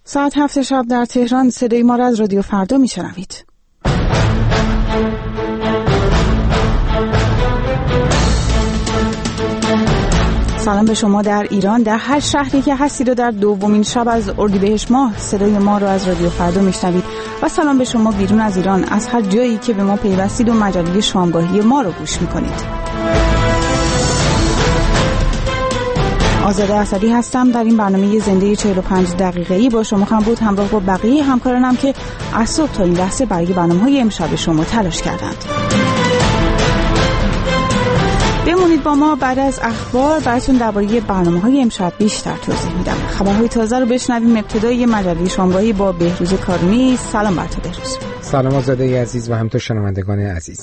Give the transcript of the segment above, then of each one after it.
ساعت 7 شب در تهران صدای ما را از رادیو فردا میشنوید. سلام به شما در ایران، در هر شهری که هستید و در دومین شب از اردیبهشت ماه صدای ما را از رادیو فردا میشنوید. و سلام به شما بیرون از ایران، از هر جایی که به ما پیوستید و مجله شامگاهی ما رو گوش میکنید. آزاده اسدی هستم. در این برنامه زنده 45 دقیقه‌ای با شما خواهم بود، همراه با بقیه همکارانم که از صبح تا این لحظه برای برنامه‌های امشب شما تلاش کردند. بمونید با ما، بعد از اخبار براتون درباره برنامه‌های امشب بیشتر توضیح میدم. خبرهای تازه رو بشنویم. ابتدای مجله شامگاهی با بهروز کارونی. سلام بر تو بهروز. سلام آزاده عزیز و همینطور شنوندگان عزیز.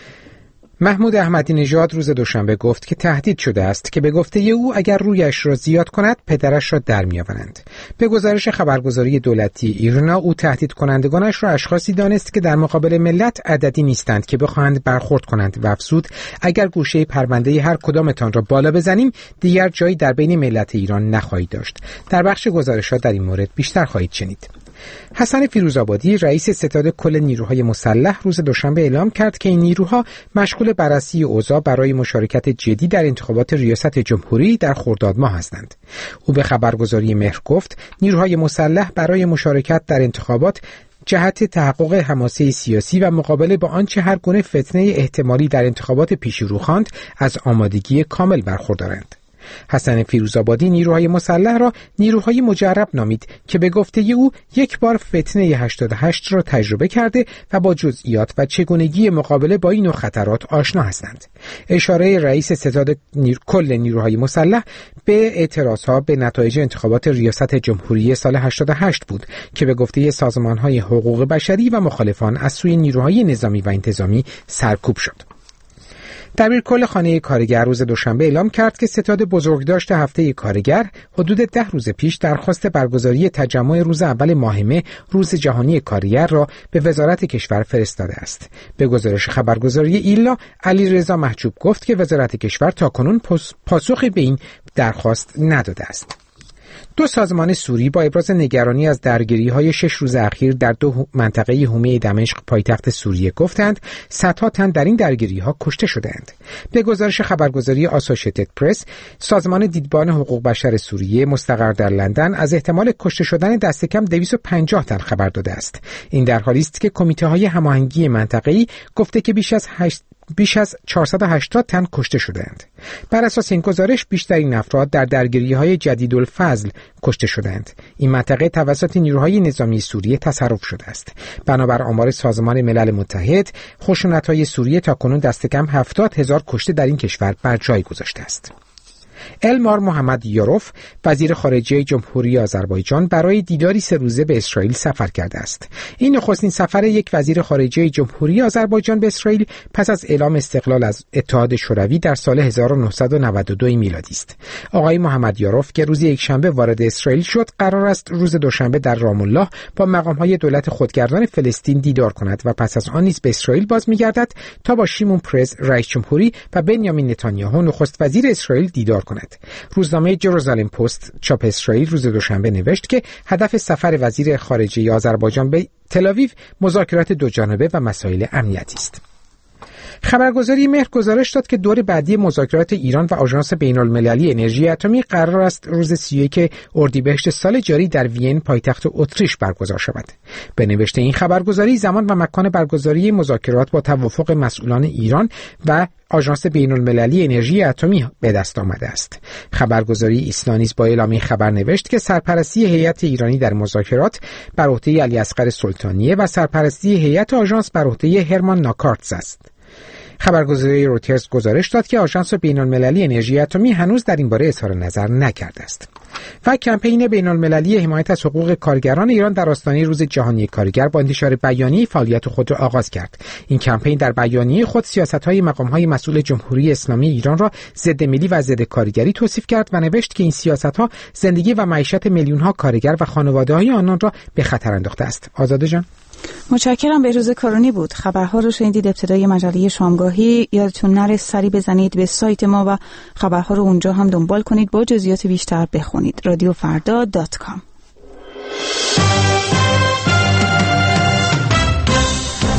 محمود احمدی نژاد روز دوشنبه گفت که تهدید شده است که به گفته او اگر رویش را زیاد کند پدرش را در میآورند. به گزارش خبرگزاری دولتی ایرنا، او تهدید کنندگانش را اشخاصی دانست که در مقابل ملت عددی نیستند که بخواهند برخورد کنند و افزود اگر گوشه پرونده هر کدامتان را بالا بزنیم دیگر جایی در بین ملت ایران نخواهید داشت. در بخش گزارشات در این مورد بیشتر خواهید شنید. حسن فیروزآبادی رئیس ستاد کل نیروهای مسلح روز دوشنبه اعلام کرد که این نیروها مشغول بررسی اوضاع برای مشارکت جدی در انتخابات ریاست جمهوری در خرداد ماه هستند. او به خبرگزاری مهر گفت نیروهای مسلح برای مشارکت در انتخابات جهت تحقق حماسه سیاسی و مقابله با آنچه هر گونه فتنه احتمالی در انتخابات پیشی رو خواند از آمادگی کامل برخوردارند. حسن فیروزآبادی نیروهای مسلح را نیروهای مجرب نامید که به گفته او یک بار فتنه 88 را تجربه کرده و با جزئیات و چگونگی مقابله با این نوع خطرات آشنا هستند. اشاره رئیس ستاد کل نیروهای مسلح به اعتراضها به نتایج انتخابات ریاست جمهوری سال 88 بود که به گفته سازمان‌های حقوق بشری و مخالفان از سوی نیروهای نظامی و انتظامی سرکوب شد. دبیر کل خانه کارگر روز دوشنبه اعلام کرد که ستاد بزرگداشت هفته کارگر حدود 10 روز پیش درخواست برگزاری تجمع روز اول ماه مه روز جهانی کارگر را به وزارت کشور فرستاده است. به گزارش خبرگزاری ایلا، علیرضا محجوب گفت که وزارت کشور تاکنون پاسخی به این درخواست نداده است. دو سازمان سوری با ابراز نگرانی از درگیری‌های 6 روز اخیر در دو منطقه حومه دمشق پایتخت سوریه گفتند صدها تن در این درگیری‌ها کشته شدند. به گزارش خبرگزاری آسوشیتد پرس، سازمان دیدبان حقوق بشر سوریه مستقر در لندن از احتمال کشته شدن دست کم 250 تن خبر داده است. این در حالی است که کمیته‌های هماهنگی منطقه‌ای گفته که بیش از 480 تن کشته شدند. بر اساس این گزارش بیشترین افراد در درگیری‌های جدیدالفضل کشته شدند. این منطقه توسط نیروهای نظامی سوریه تصرف شده است. بنابر آمار سازمان ملل متحد، خشونت‌های سوریه تاکنون دست کم 70,000 کشته در این کشور بر جای گذاشته است. المار محمد یاروف، وزیر خارجه جمهوری آذربایجان، برای دیداری 3 روزه به اسرائیل سفر کرده است. این نخستین سفر یک وزیر خارجه جمهوری آذربایجان به اسرائیل پس از اعلام استقلال از اتحاد شوروی در سال 1992 میلادی است. آقای محمد یاروف که روز یکشنبه وارد اسرائیل شد، قرار است روز دوشنبه در رام الله با مقام‌های دولت خودگردان فلسطین دیدار کند و پس از آن نیز به اسرائیل باز می‌گردد تا با شیمون پرز رئیس جمهوری و بنیامین نتانیاهو نخست وزیر اسرائیل دیدار کند. روزنامه جروزالم پست چاپ اسرائیل روز دوشنبه نوشت که هدف سفر وزیر خارجه آذربایجان به تل‌آویو مذاکرات دوجانبه و مسائل امنیتی است. خبرگزاری مهر گزارش داد که دور بعدی مذاکرات ایران و آژانس بین‌المللی انرژی اتمی قرار است روز 31 اردیبهشت سال جاری در وین پایتخت اتریش برگزار شود. به نوشته این خبرگزاری زمان و مکان برگزاری مذاکرات با توافق مسئولان ایران و آژانس بین‌المللی انرژی اتمی به دست آمده است. خبرگزاری ایسنا نیز با اعلامیه خبر نوشت که سرپرستی هیئت ایرانی در مذاکرات بر عهده علیاصغر سلطانیه و سرپرستی هیئت آژانس بر عهده هرمان ناکارتز است. خبرگزاری رویترز گزارش داد که آژانس بین‌المللی انرژی اتمی هنوز در این باره اظهار نظر نکرده است. و کمپین بین‌المللی حمایت از حقوق کارگران ایران در آستانه روز جهانی کارگر با انتشار بیانیه فعالیت خود را آغاز کرد. این کمپین در بیانیه خود سیاست‌های مقام‌های مسئول جمهوری اسلامی ایران را ضد ملی و ضد کارگری توصیف کرد و نوشت که این سیاست‌ها زندگی و معیشت میلیون‌ها کارگر و خانواده‌های آنان را به خطر انداخته است. آزاده جان، متشکرم. بهروز کارونی بود. خبرها رو شنیدید. ابتدای مجله شامگاهی. یادتون نره سری بزنید به سایت ما و خبرها رو اونجا هم دنبال کنید. با جزئیات بیشتر بخونید. radiofrda.com.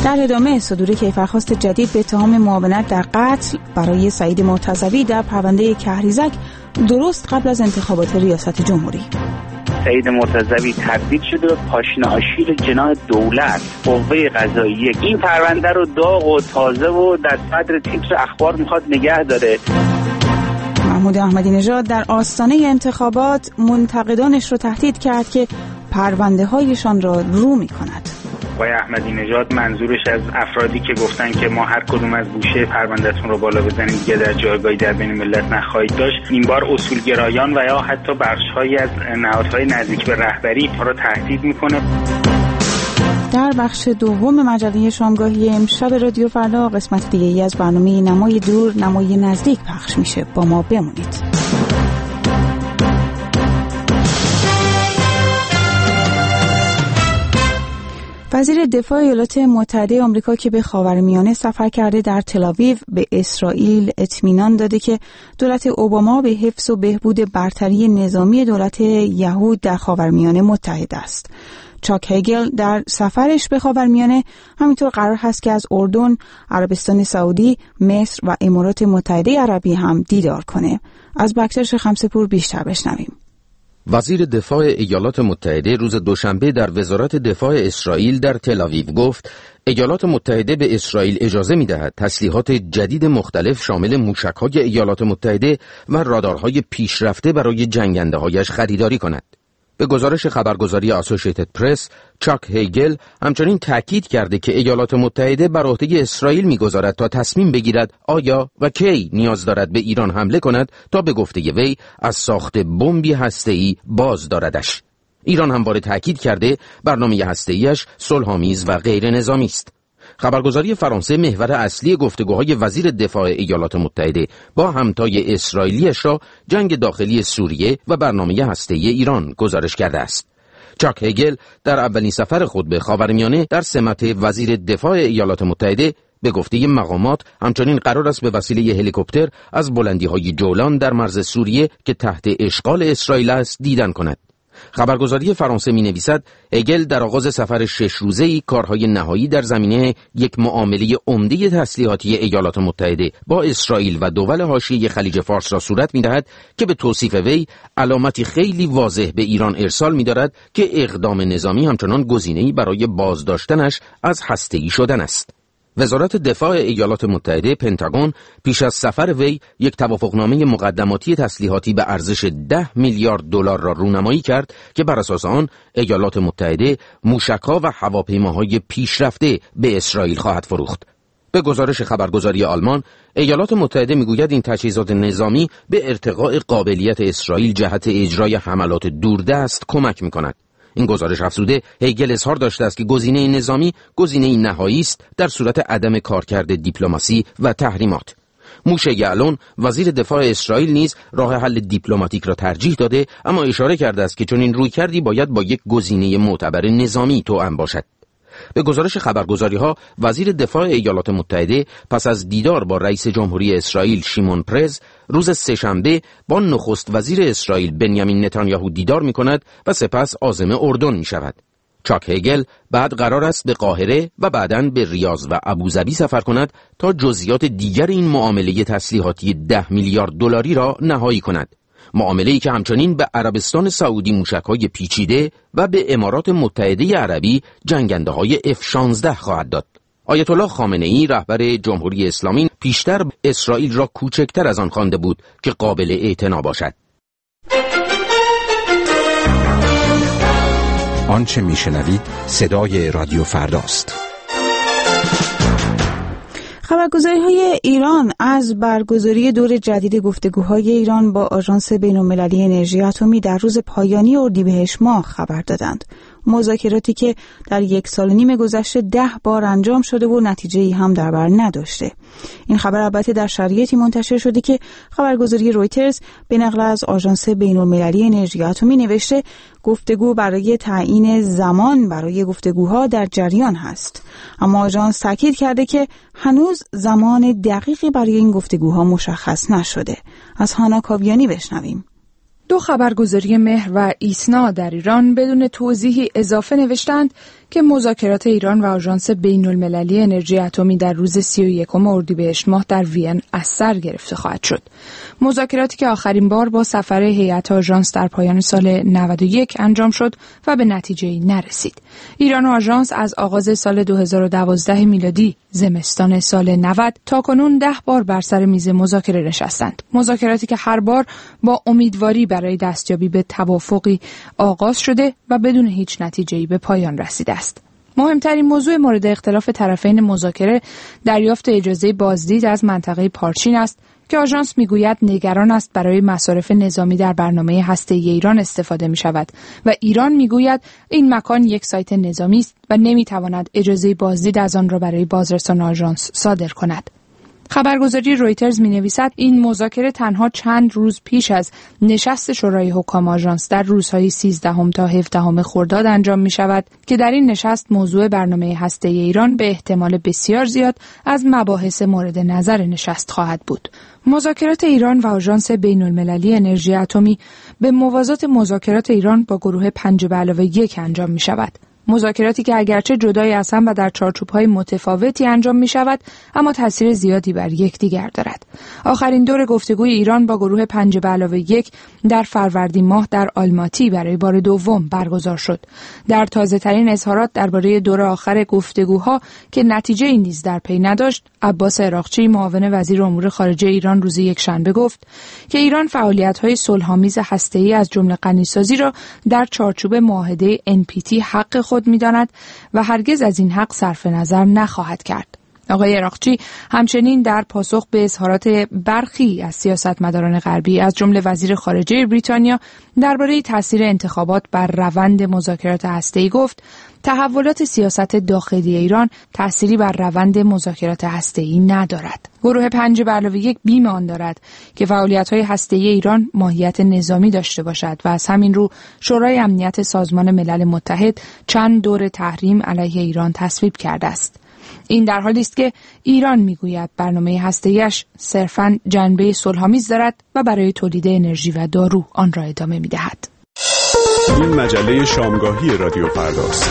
در ادامه صدور کیفرخواست جدید به اتهام معاونت در قتل برای سعید مرتضوی در پرونده کهریزک درست قبل از انتخابات ریاست جمهوری. سعید مرتضوی تبدیل شده به پاشنه آشیل جناح دولت، قوه قضاییه. این پرونده رو داغ و تازه و در صدر تیتر اخبار میخواد نگه داره. محمود احمدی نژاد در آستانه انتخابات منتقدانش رو تهدید کرد که پرونده هایشان را رو میکند. آقای احمدی نژاد منظورش از افرادی که گفتن که ما هر کدوم از گوشه پروندهتون رو بالا بزنیم دیگه در جایگاهی در بین ملت نخواهید داشت، این بار اصولگرایان و یا حتی بخش‌هایی از نهادهای نزدیک به رهبری ما رو تهدید میکنه. در بخش دوم مجله شامگاهی امشب رادیو فردا قسمت دیگه‌ای از برنامه نمای دور نمای نزدیک پخش میشه. با ما بمونید. وزیر دفاع ایالات متحده آمریکا که به خاورمیانه سفر کرده در تل‌آویو به اسرائیل اطمینان داده که دولت اوباما به حفظ و بهبود برتری نظامی دولت یهود در خاورمیانه متحد است. چاک هگل در سفرش به خاورمیانه همینطور قرار هست که از اردن، عربستان سعودی، مصر و امارات متحده عربی هم دیدار کنه. از بکتر خمسه‌پور بیشتر بشنویم. وزیر دفاع ایالات متحده روز دوشنبه در وزارت دفاع اسرائیل در تل‌آویو گفت ایالات متحده به اسرائیل اجازه می‌دهد تسلیحات جدید مختلف شامل موشک‌های ایالات متحده و رادارهای پیشرفته برای جنگنده‌هایش خریداری کند. به گزارش خبرگزاری آسوشیتد پرس، چاک هیگل همچنین تاکید کرده که ایالات متحده بر عهده اسرائیل می‌گذارد تا تصمیم بگیرد آیا و کی نیاز دارد به ایران حمله کند تا به گفته وی از ساخت بمبی هسته‌ای باز داردش. ایران همواره تاکید کرده برنامه هسته‌ایش صلح‌آمیز و غیر نظامی است. خبرگزاری فرانسه محور اصلی گفتگوهای وزیر دفاع ایالات متحده با همتای اسرائیلیش را جنگ داخلی سوریه و برنامه هسته‌ای ایران گزارش کرده است. چاک هگل در اولین سفر خود به خاورمیانه در سمت وزیر دفاع ایالات متحده به گفته مقامات همچنین قرار است به وسیله هلیکوپتر از بلندی‌های جولان در مرز سوریه که تحت اشغال اسرائیل است دیدن کند. خبرگزاری فرانسه می‌نویسد هگل در آغاز سفر 6 روزه‌ای کارهای نهایی در زمینه یک معامله عمده تسلیحاتی ایالات متحده با اسرائیل و دول حاشیه خلیج فارس را صورت می‌دهد که به توصیف وی علامتی خیلی واضح به ایران ارسال می‌دارد که اقدام نظامی همچنان گزینه‌ای برای بازداشتنش از هسته‌ای شدن است. وزارت دفاع ایالات متحده پنتاگون پیش از سفر وی یک توافقنامه مقدماتی تسلیحاتی به ارزش 10 میلیارد دلار را رونمایی کرد که بر اساس آن ایالات متحده موشک‌ها و هواپیماهای پیشرفته به اسرائیل خواهد فروخت. به گزارش خبرگزاری آلمان، ایالات متحده میگوید این تجهیزات نظامی به ارتقاء قابلیت اسرائیل جهت اجرای حملات دوردست کمک می‌کند. این گزارش افزوده هیگل اظهار داشته است که گزینه نظامی گزینه نهایی است در صورت عدم کارکرد دیپلماسی و تحریمات. موشه یعلون وزیر دفاع اسرائیل نیز راه حل دیپلماتیک را ترجیح داده، اما اشاره کرده است که چنین رویکردی باید با یک گزینه معتبر نظامی توأم باشد. به گزارش خبرگزاری‌ها وزیر دفاع ایالات متحده پس از دیدار با رئیس جمهوری اسرائیل شیمون پرز روز سه‌شنبه با نخست وزیر اسرائیل بنیامین نتانیاهو دیدار می‌کند و سپس عازم اردن می‌شود. چاک هگل بعد قرار است به قاهره و بعداً به ریاض و ابوظبی سفر کند تا جزئیات دیگر این معامله تسلیحاتی 10 میلیارد دلاری را نهایی کند. معامله‌ای که همچنین به عربستان سعودی موشک‌های پیچیده و به امارات متحده عربی جنگنده‌های F-16 خواهد داد. آیت الله خامنه‌ای رهبر جمهوری اسلامی پیشتر اسرائیل را کوچکتر از آن خوانده بود که قابل اعتنا باشد. آنچه میشنوید صدای رادیو فرداست. خبرگزاری‌های ایران از برگزاری دور جدید گفتگوهای ایران با آژانس بین‌المللی انرژی اتمی در روز پایانی اردیبهشت ماه خبر دادند. مذاکراتی که در 1.5 سال گذشته 10 بار انجام شده و نتیجه‌ای هم در بر نداشته. این خبر البته در شرایطی منتشر شده که خبرگزاری رویترز به نقل از آژانس بین‌المللی انرژی اتمی نوشته گفتگو برای تعیین زمان برای گفتگوها در جریان هست. اما آژانس تاکید کرده که هنوز زمان دقیقی برای این گفتگوها مشخص نشده. از هانا کاویانی بشنویم. دو خبرگزاری مهر و ایسنا در ایران بدون توضیحی اضافه نوشتند که مذاکرات ایران و آژانس بین‌المللی انرژی اتمی در روز 31 اردیبهشت ماه در وین از سر گرفته خواهد شد. مذاکراتی که آخرین بار با سفر هیئت آژانس در پایان سال 91 انجام شد و به نتیجه‌ای نرسید. ایران و آژانس از آغاز سال 2012 میلادی زمستان سال 90 تا کنون 10 بار بر سر میز مذاکره نشستند. مذاکراتی که هر بار با امیدواری برای دستیابی به توافقی آغاز شده و بدون هیچ نتیجه‌ای به پایان رسیده است. مهمترین موضوع مورد اختلاف طرفین مذاکره دریافت اجازه بازدید از منطقه پارچین است که آژانس میگوید نگران است برای مصارف نظامی در برنامه هسته‌ای ایران استفاده می شود و ایران میگوید این مکان یک سایت نظامی است و نمیتواند اجازه بازدید از آن را برای بازرسان آژانس صادر کند. خبرگزاری رویترز می‌نویسد این مذاکره تنها چند روز پیش از نشست شورای حکام آژانس در روزهای 13 تا 17 خرداد انجام می‌شود که در این نشست موضوع برنامه هسته‌ای ایران به احتمال بسیار زیاد از مباحث مورد نظر نشست خواهد بود. مذاکرات ایران و آژانس بین‌المللی انرژی اتمی به موازات مذاکرات ایران با گروه 5+1 انجام می‌شود. مذاکراتی که اگرچه جدای از هم و در چارچوب‌های متفاوتی انجام می‌شود اما تاثیر زیادی بر یکدیگر دارد. آخرین دور گفتگوی ایران با گروه 5+1 در فروردین ماه در آلماتی برای بار دوم برگزار شد. در تازه‌ترین اظهارات درباره دور آخر گفتگوها که نتیجه‌ای نیز در پی نداشت، عباس عراقچی معاون وزیر امور خارجه ایران روز یکشنبه گفت که ایران فعالیت‌های صلح‌آمیز هسته‌ای از جمله غنیسازی را در چارچوب معاهده NPT حق خود می‌داند و هرگز از این حق صرف نظر نخواهد کرد. آقای عراقچی همچنین در پاسخ به اظهارات برخی از سیاستمداران غربی از جمله وزیر خارجه بریتانیا درباره تاثیر انتخابات بر روند مذاکرات هسته‌ای گفت تحولات سیاست داخلی ایران تأثیری بر روند مذاکرات هسته‌ای ندارد. گروه 5+1 بیم آن دارد که فعالیت‌های هسته‌ای ایران ماهیت نظامی داشته باشد و از همین رو شورای امنیت سازمان ملل متحد چند دور تحریم علیه ایران تصویب کرده است. این در حالی است که ایران میگوید برنامه هسته‌ایش صرفاً جنبه صلح‌آمیز دارد و برای تولید انرژی و دارو آن را ادامه می‌دهد. این مجله شامگاهی رادیو فرداست.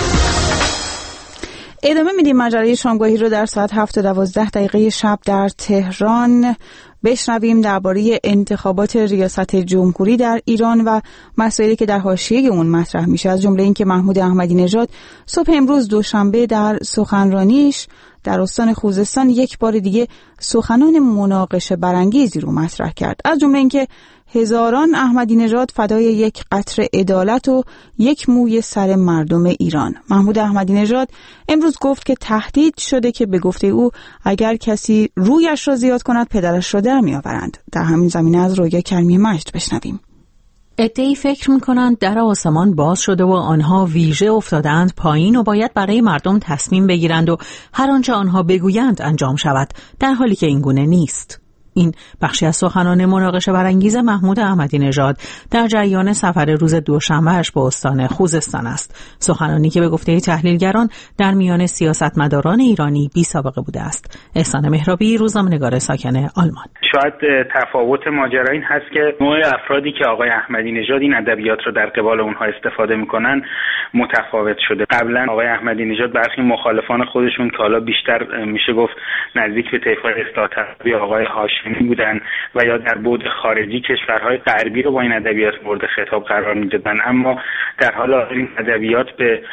ادامه میدیم مجله شامگاهی رو در ساعت 7:12 شب در تهران. بشنویم درباره انتخابات ریاست جمهوری در ایران و مسائلی که در حاشیه اون مطرح میشه، از جمله اینکه محمود احمدی نژاد صبح امروز دوشنبه در سخنرانیش در استان خوزستان یک بار دیگه سخنان مناقشه برانگیزی رو مطرح کرد، از جمله اینکه هزاران احمدی نژاد فدای یک قطره عدالت و یک موی سر مردم ایران. محمود احمدی نژاد امروز گفت که تهدید شده که به گفته او اگر کسی رویش را زیاد کند پدرش را در میآورند. در همین زمینه از رویا کریمی مجد بشنویم. عده‌ای فکر می‌کنند در آسمان باز شده و آنها ویژه افتادند پایین و باید برای مردم تصمیم بگیرند و هر آنچه آنها بگویند انجام شود، در حالی که این گونه نیست. این بخشی از سخنان مناقشه برانگیز محمود احمدی نژاد در جریان سفر روز دوشنبه‌اش به استان خوزستان است. سخنانی که به گفته تحلیلگران در میان سیاستمداران ایرانی بی سابقه بوده است. احسان مهرابی، روزنامه‌نگار ساکن آلمان. شاید تفاوت ماجرا این هست که نوع افرادی که آقای احمدی نژاد این ادبیات رو در قبال اونها استفاده میکنن متفاوت شده. قبلا آقای احمدی نژاد برخی مخالفان خودشون که حالا بیشتر میشه گفت نزدیک به طیف اصلاح طلبی آقای هاشمی بودن و یا در بعد خارجی کشورهای غربی رو با این ادبیات مورد خطاب قرار میدادن، اما در حال حاضر این ادبیات به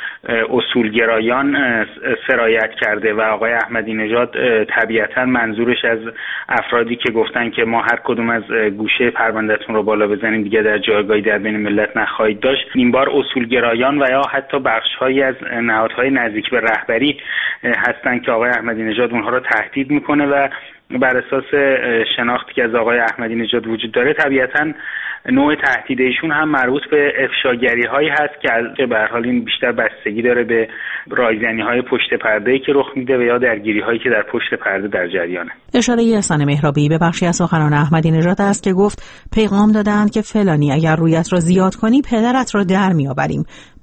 اصولگرایان سرایت کرده و آقای احمدی نژاد طبیعتا منظورش از افرادی که گفتن که ما هر کدوم از گوشه پروندهتون رو بالا بزنیم دیگه در جایگاهی در بین ملت نخواهید داشت، این بار اصولگرایان و یا حتی بخش‌هایی از نهادهای نزدیک به رهبری هستن که آقای احمدی نژاد اونها رو تهدید میکنه و بر اساس شناختی که از آقای احمدی نژاد وجود داره طبیعتاً نوع تهدید ایشون هم مربوط به افشاگری هایی هست که به هر حال این بیشتر بستگی داره به رایزنی های پشت پرده‌ای که رخ میده و یا درگیری هایی که در پشت پرده در جریانه. اشاره احسان مهرابی به بخشی از سخنان احمدی نژاد است که گفت پیغام دادند که فلانی اگر رویت را زیاد کنی پدرت را در میآوریم.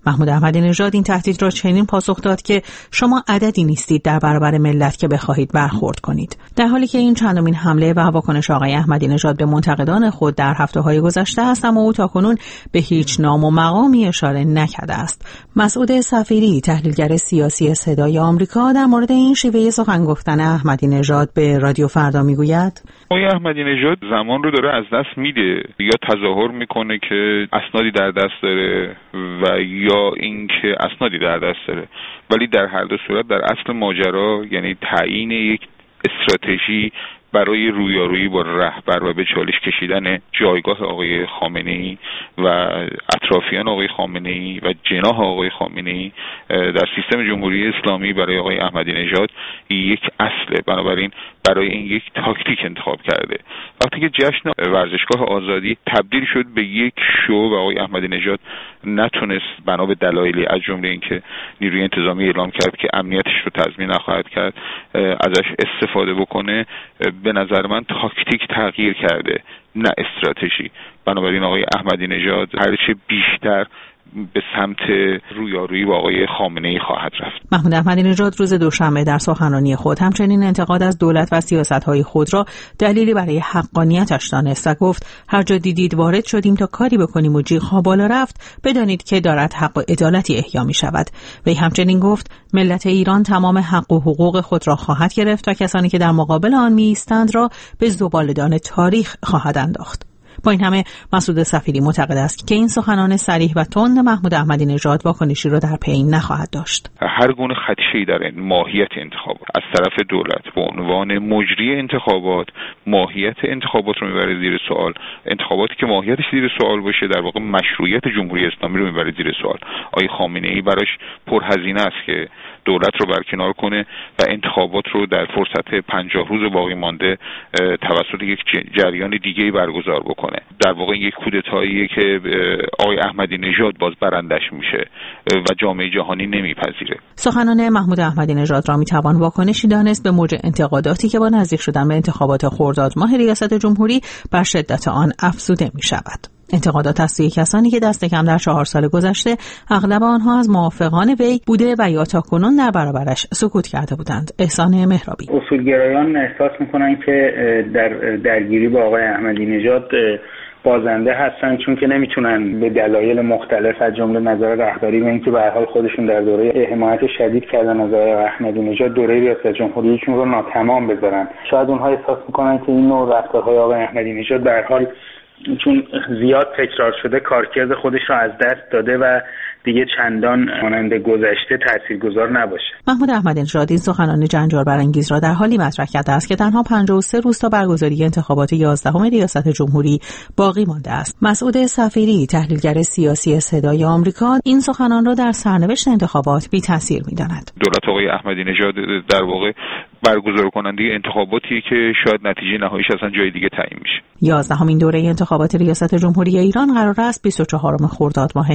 محمود احمدی نژاد این تهدید را چنین پاسخ داد که شما عددی نیستید در برابر ملت که بخواهید برخورد کنید. در حالی که این چندمین حمله و واکنش آقای احمدی نژاد به منتقدان خود در هفته‌های گذشته است، اما او تاکنون به هیچ نام و مقامی اشاره نکرده است. مسعود صفیری، تحلیلگر سیاسی صدای آمریکا، در مورد این شیوه سخن گفتن احمدی نژاد به رادیو فردا میگوید: آقای احمدی نژاد زمان رو داره از دست میده، یا تظاهر میکنه که اسنادی در دست داره و یا اینکه اسنادی در دست داره، ولی در هر دو صورت در اصل ماجرا یعنی تعیین یک استراتژی برای رویارویی با رهبر و به چالش کشیدن جایگاه آقای خامنه‌ای و اطرافیان آقای خامنه‌ای و جناح آقای خامنه‌ای در سیستم جمهوری اسلامی برای آقای احمدی نژاد یک اصله. بنابراین برای این یک تاکتیک انتخاب کرده. وقتی که جشن ورزشگاه آزادی تبدیل شد به یک شو و آقای احمدی نژاد نتونست بنا به دلایلی از جمله اینکه نیروی انتظامی اعلام کرد که امنیتش رو تضمین نخواهد کرد ازش استفاده بکنه، به نظر من تاکتیک تغییر کرده نه استراتژی. بنابراین آقای احمدی نژاد هرچه بیشتر به سمت رویارویی با آقای خامنه‌ای خواهد رفت. محمود احمدی نژاد روز دوشنبه در سخنرانی خود همچنین انتقاد از دولت و سیاست‌های خود را دلیلی برای حقانیتش دانست و گفت: هر جا دیدید وارد شدیم تا کاری بکنیم و جیغ‌ها بالا رفت، بدانید که دارد حق و عدالتی احیا می‌شود. وی همچنین گفت: ملت ایران تمام حق و حقوق خود را خواهد گرفت و کسانی که در مقابل آن می‌ایستند را به زباله‌دان تاریخ خواهد انداخت. با این همه مسعود صفیری معتقد است که این سخنان صریح و تند محمود احمدی نژاد واکنشی را در پی نخواهد داشت. هر گونه خدشه‌ای در ماهیت انتخابات از طرف دولت به عنوان مجری انتخابات ماهیت انتخابات رو میبره زیر سوال. انتخاباتی که ماهیتش زیر سوال باشه در واقع مشروعیت جمهوری اسلامی رو میبره زیر سوال. آقای خامنه‌ای براش پرهزینه است که دولت رو برکنار کنه و انتخابات رو در فرصت 50 روز باقی مانده توسط یک جریان دیگه‌ای برگزار بکنه. در واقع یک کودتاییه که آقای احمدی نژاد باز برندش میشه و جامعه جهانی نمیپذیره. سخنان محمود احمدی نژاد را میتوان واکنشی دانست به موج انتقاداتی که با نزدیک شدن به انتخابات خرداد ماه ریاست جمهوری بر شدت آن افزوده میشود. انتقادات از سوی کسانی که دست کم در 4 سال گذشته اغلب آنها از موافقان وی بوده و یا تاکنون در برابرش سکوت کرده بودند. احسان مهرابی: اصولگرایان احساس میکنن که در درگیری با آقای احمدی نژاد بازنده هستن، چون که نمیتونن به دلایل مختلف از جمله نظر رهبری و اینکه به هر حال خودشون در دوره حمایت شدید کردن از آقای احمدی نژاد دوره ریاست جمهوریشون رو ناتمام بذارن. شاید اونها احساس میکنن که این نوع رفتارهای آقای احمدی نژاد به هر حال چون زیاد تکرار شده کارکرد خودش رو از دست داده و دیگه چندان مانند گذشته تاثیرگذار نباشه. محمود احمدی نژاد این سخنان جنجال برانگیز را در حالی مطرح کرده است که تنها 53 روز تا برگزاری انتخابات 11 ریاست جمهوری باقی مانده است. مسعود صفیری، تحلیلگر سیاسی صدای آمریکا، این سخنان را در سرنوشت انتخابات بی تاثیر می‌داند. دولت آقای احمدی نژاد در واقع برگزار کننده انتخاباتی که شاید نتیجه نهاییش اصلا جای دیگه تعیین میشه. 11مین دوره انتخابات ریاست جمهوری ایران قرار است 24 خرداد ماه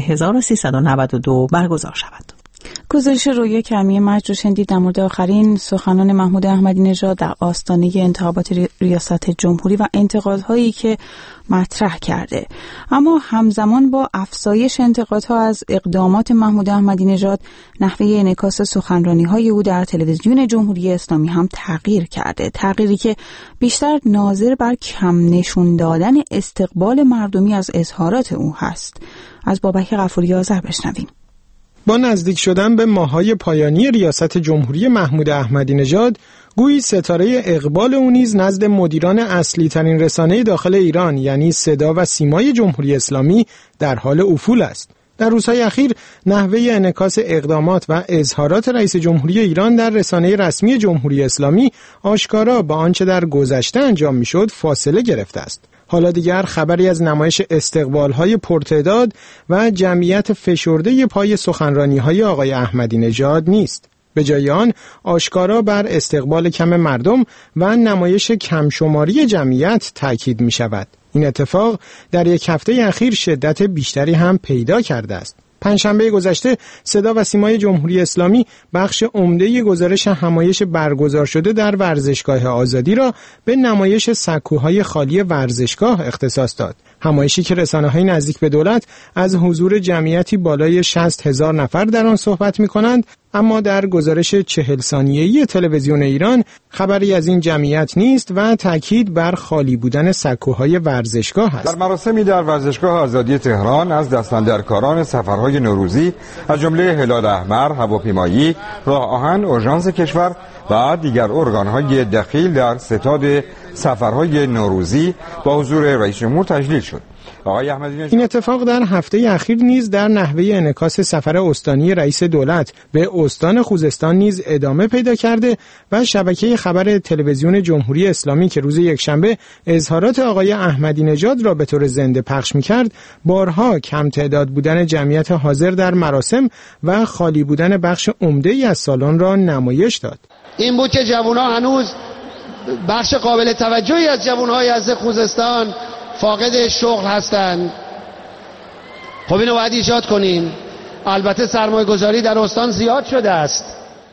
1392 برگزار شود. گزارش رویا کمی مجد رو شنیدید در مورد آخرین سخنان محمود احمدی نژاد در آستانه انتخابات ریاست جمهوری و انتقادهایی که مطرح کرده. اما همزمان با افزایش انتقادها از اقدامات محمود احمدی نژاد، نحوه انعکاس سخنرانی‌های او در تلویزیون جمهوری اسلامی هم تغییر کرده. تغییری که بیشتر ناظر بر کم نشون دادن استقبال مردمی از اظهارات او هست. از بابک غفوری آذر بشنویم. با نزدیک شدن به ماه‌های پایانی ریاست جمهوری محمود احمدی نژاد، گویی ستاره اقبال او نیز نزد مدیران اصلی ترین رسانه داخل ایران یعنی صدا و سیمای جمهوری اسلامی در حال افول است. در روزهای اخیر نحوه انعکاس اقدامات و اظهارات رئیس جمهوری ایران در رسانه رسمی جمهوری اسلامی آشکارا با آنچه در گذشته انجام می‌شد فاصله گرفته است. حالا دیگر خبری از نمایش استقبال‌های پرتعداد و جمعیت فشرده پای سخنرانی‌های آقای احمدی نژاد نیست. به جای آن آشکارا بر استقبال کم مردم و نمایش کمشماری جمعیت تاکید می‌شود. این اتفاق در یک هفته اخیر شدت بیشتری هم پیدا کرده است. پنجشنبه گذشته صدا و سیمای جمهوری اسلامی بخش عمده گزارش همایش برگزار شده در ورزشگاه آزادی را به نمایش سکوهای خالی ورزشگاه اختصاص داد. همایشی که رسانه‌های نزدیک به دولت از حضور جمعیتی بالای 60,000 نفر در آن صحبت می‌کنند، اما در گزارش 40 ثانیه‌ای تلویزیون ایران خبری از این جمعیت نیست و تاکید بر خالی بودن سکوهای ورزشگاه است. در مراسمی در ورزشگاه آزادی تهران از دستاندرکاران سفرهای نوروزی از جمله هلال احمر، هواپیمایی، راه آهن، اورژانس کشور و دیگر ارگان‌های دخیل در ستاد سفرهای نوروزی با حضور رئیس جمهور تجلیل شد. این اتفاق در هفته اخیر نیز در نحوه انعکاس سفر استانی رئیس دولت به استان خوزستان نیز ادامه پیدا کرده و شبکه خبر تلویزیون جمهوری اسلامی که روز یکشنبه اظهارات آقای احمدی نژاد را به طور زنده پخش می‌کرد، بارها کم تعداد بودن جمعیت حاضر در مراسم و خالی بودن بخش عمده‌ای از سالن را نمایش داد. این بود که جوان‌ها هنوز بخش قابل توجهی از جوان‌های از خوزستان فاقد شغل هستند. خب اینو باید ایجاد کنیم. البته سرمایه گذاری در استان زیاد شده است.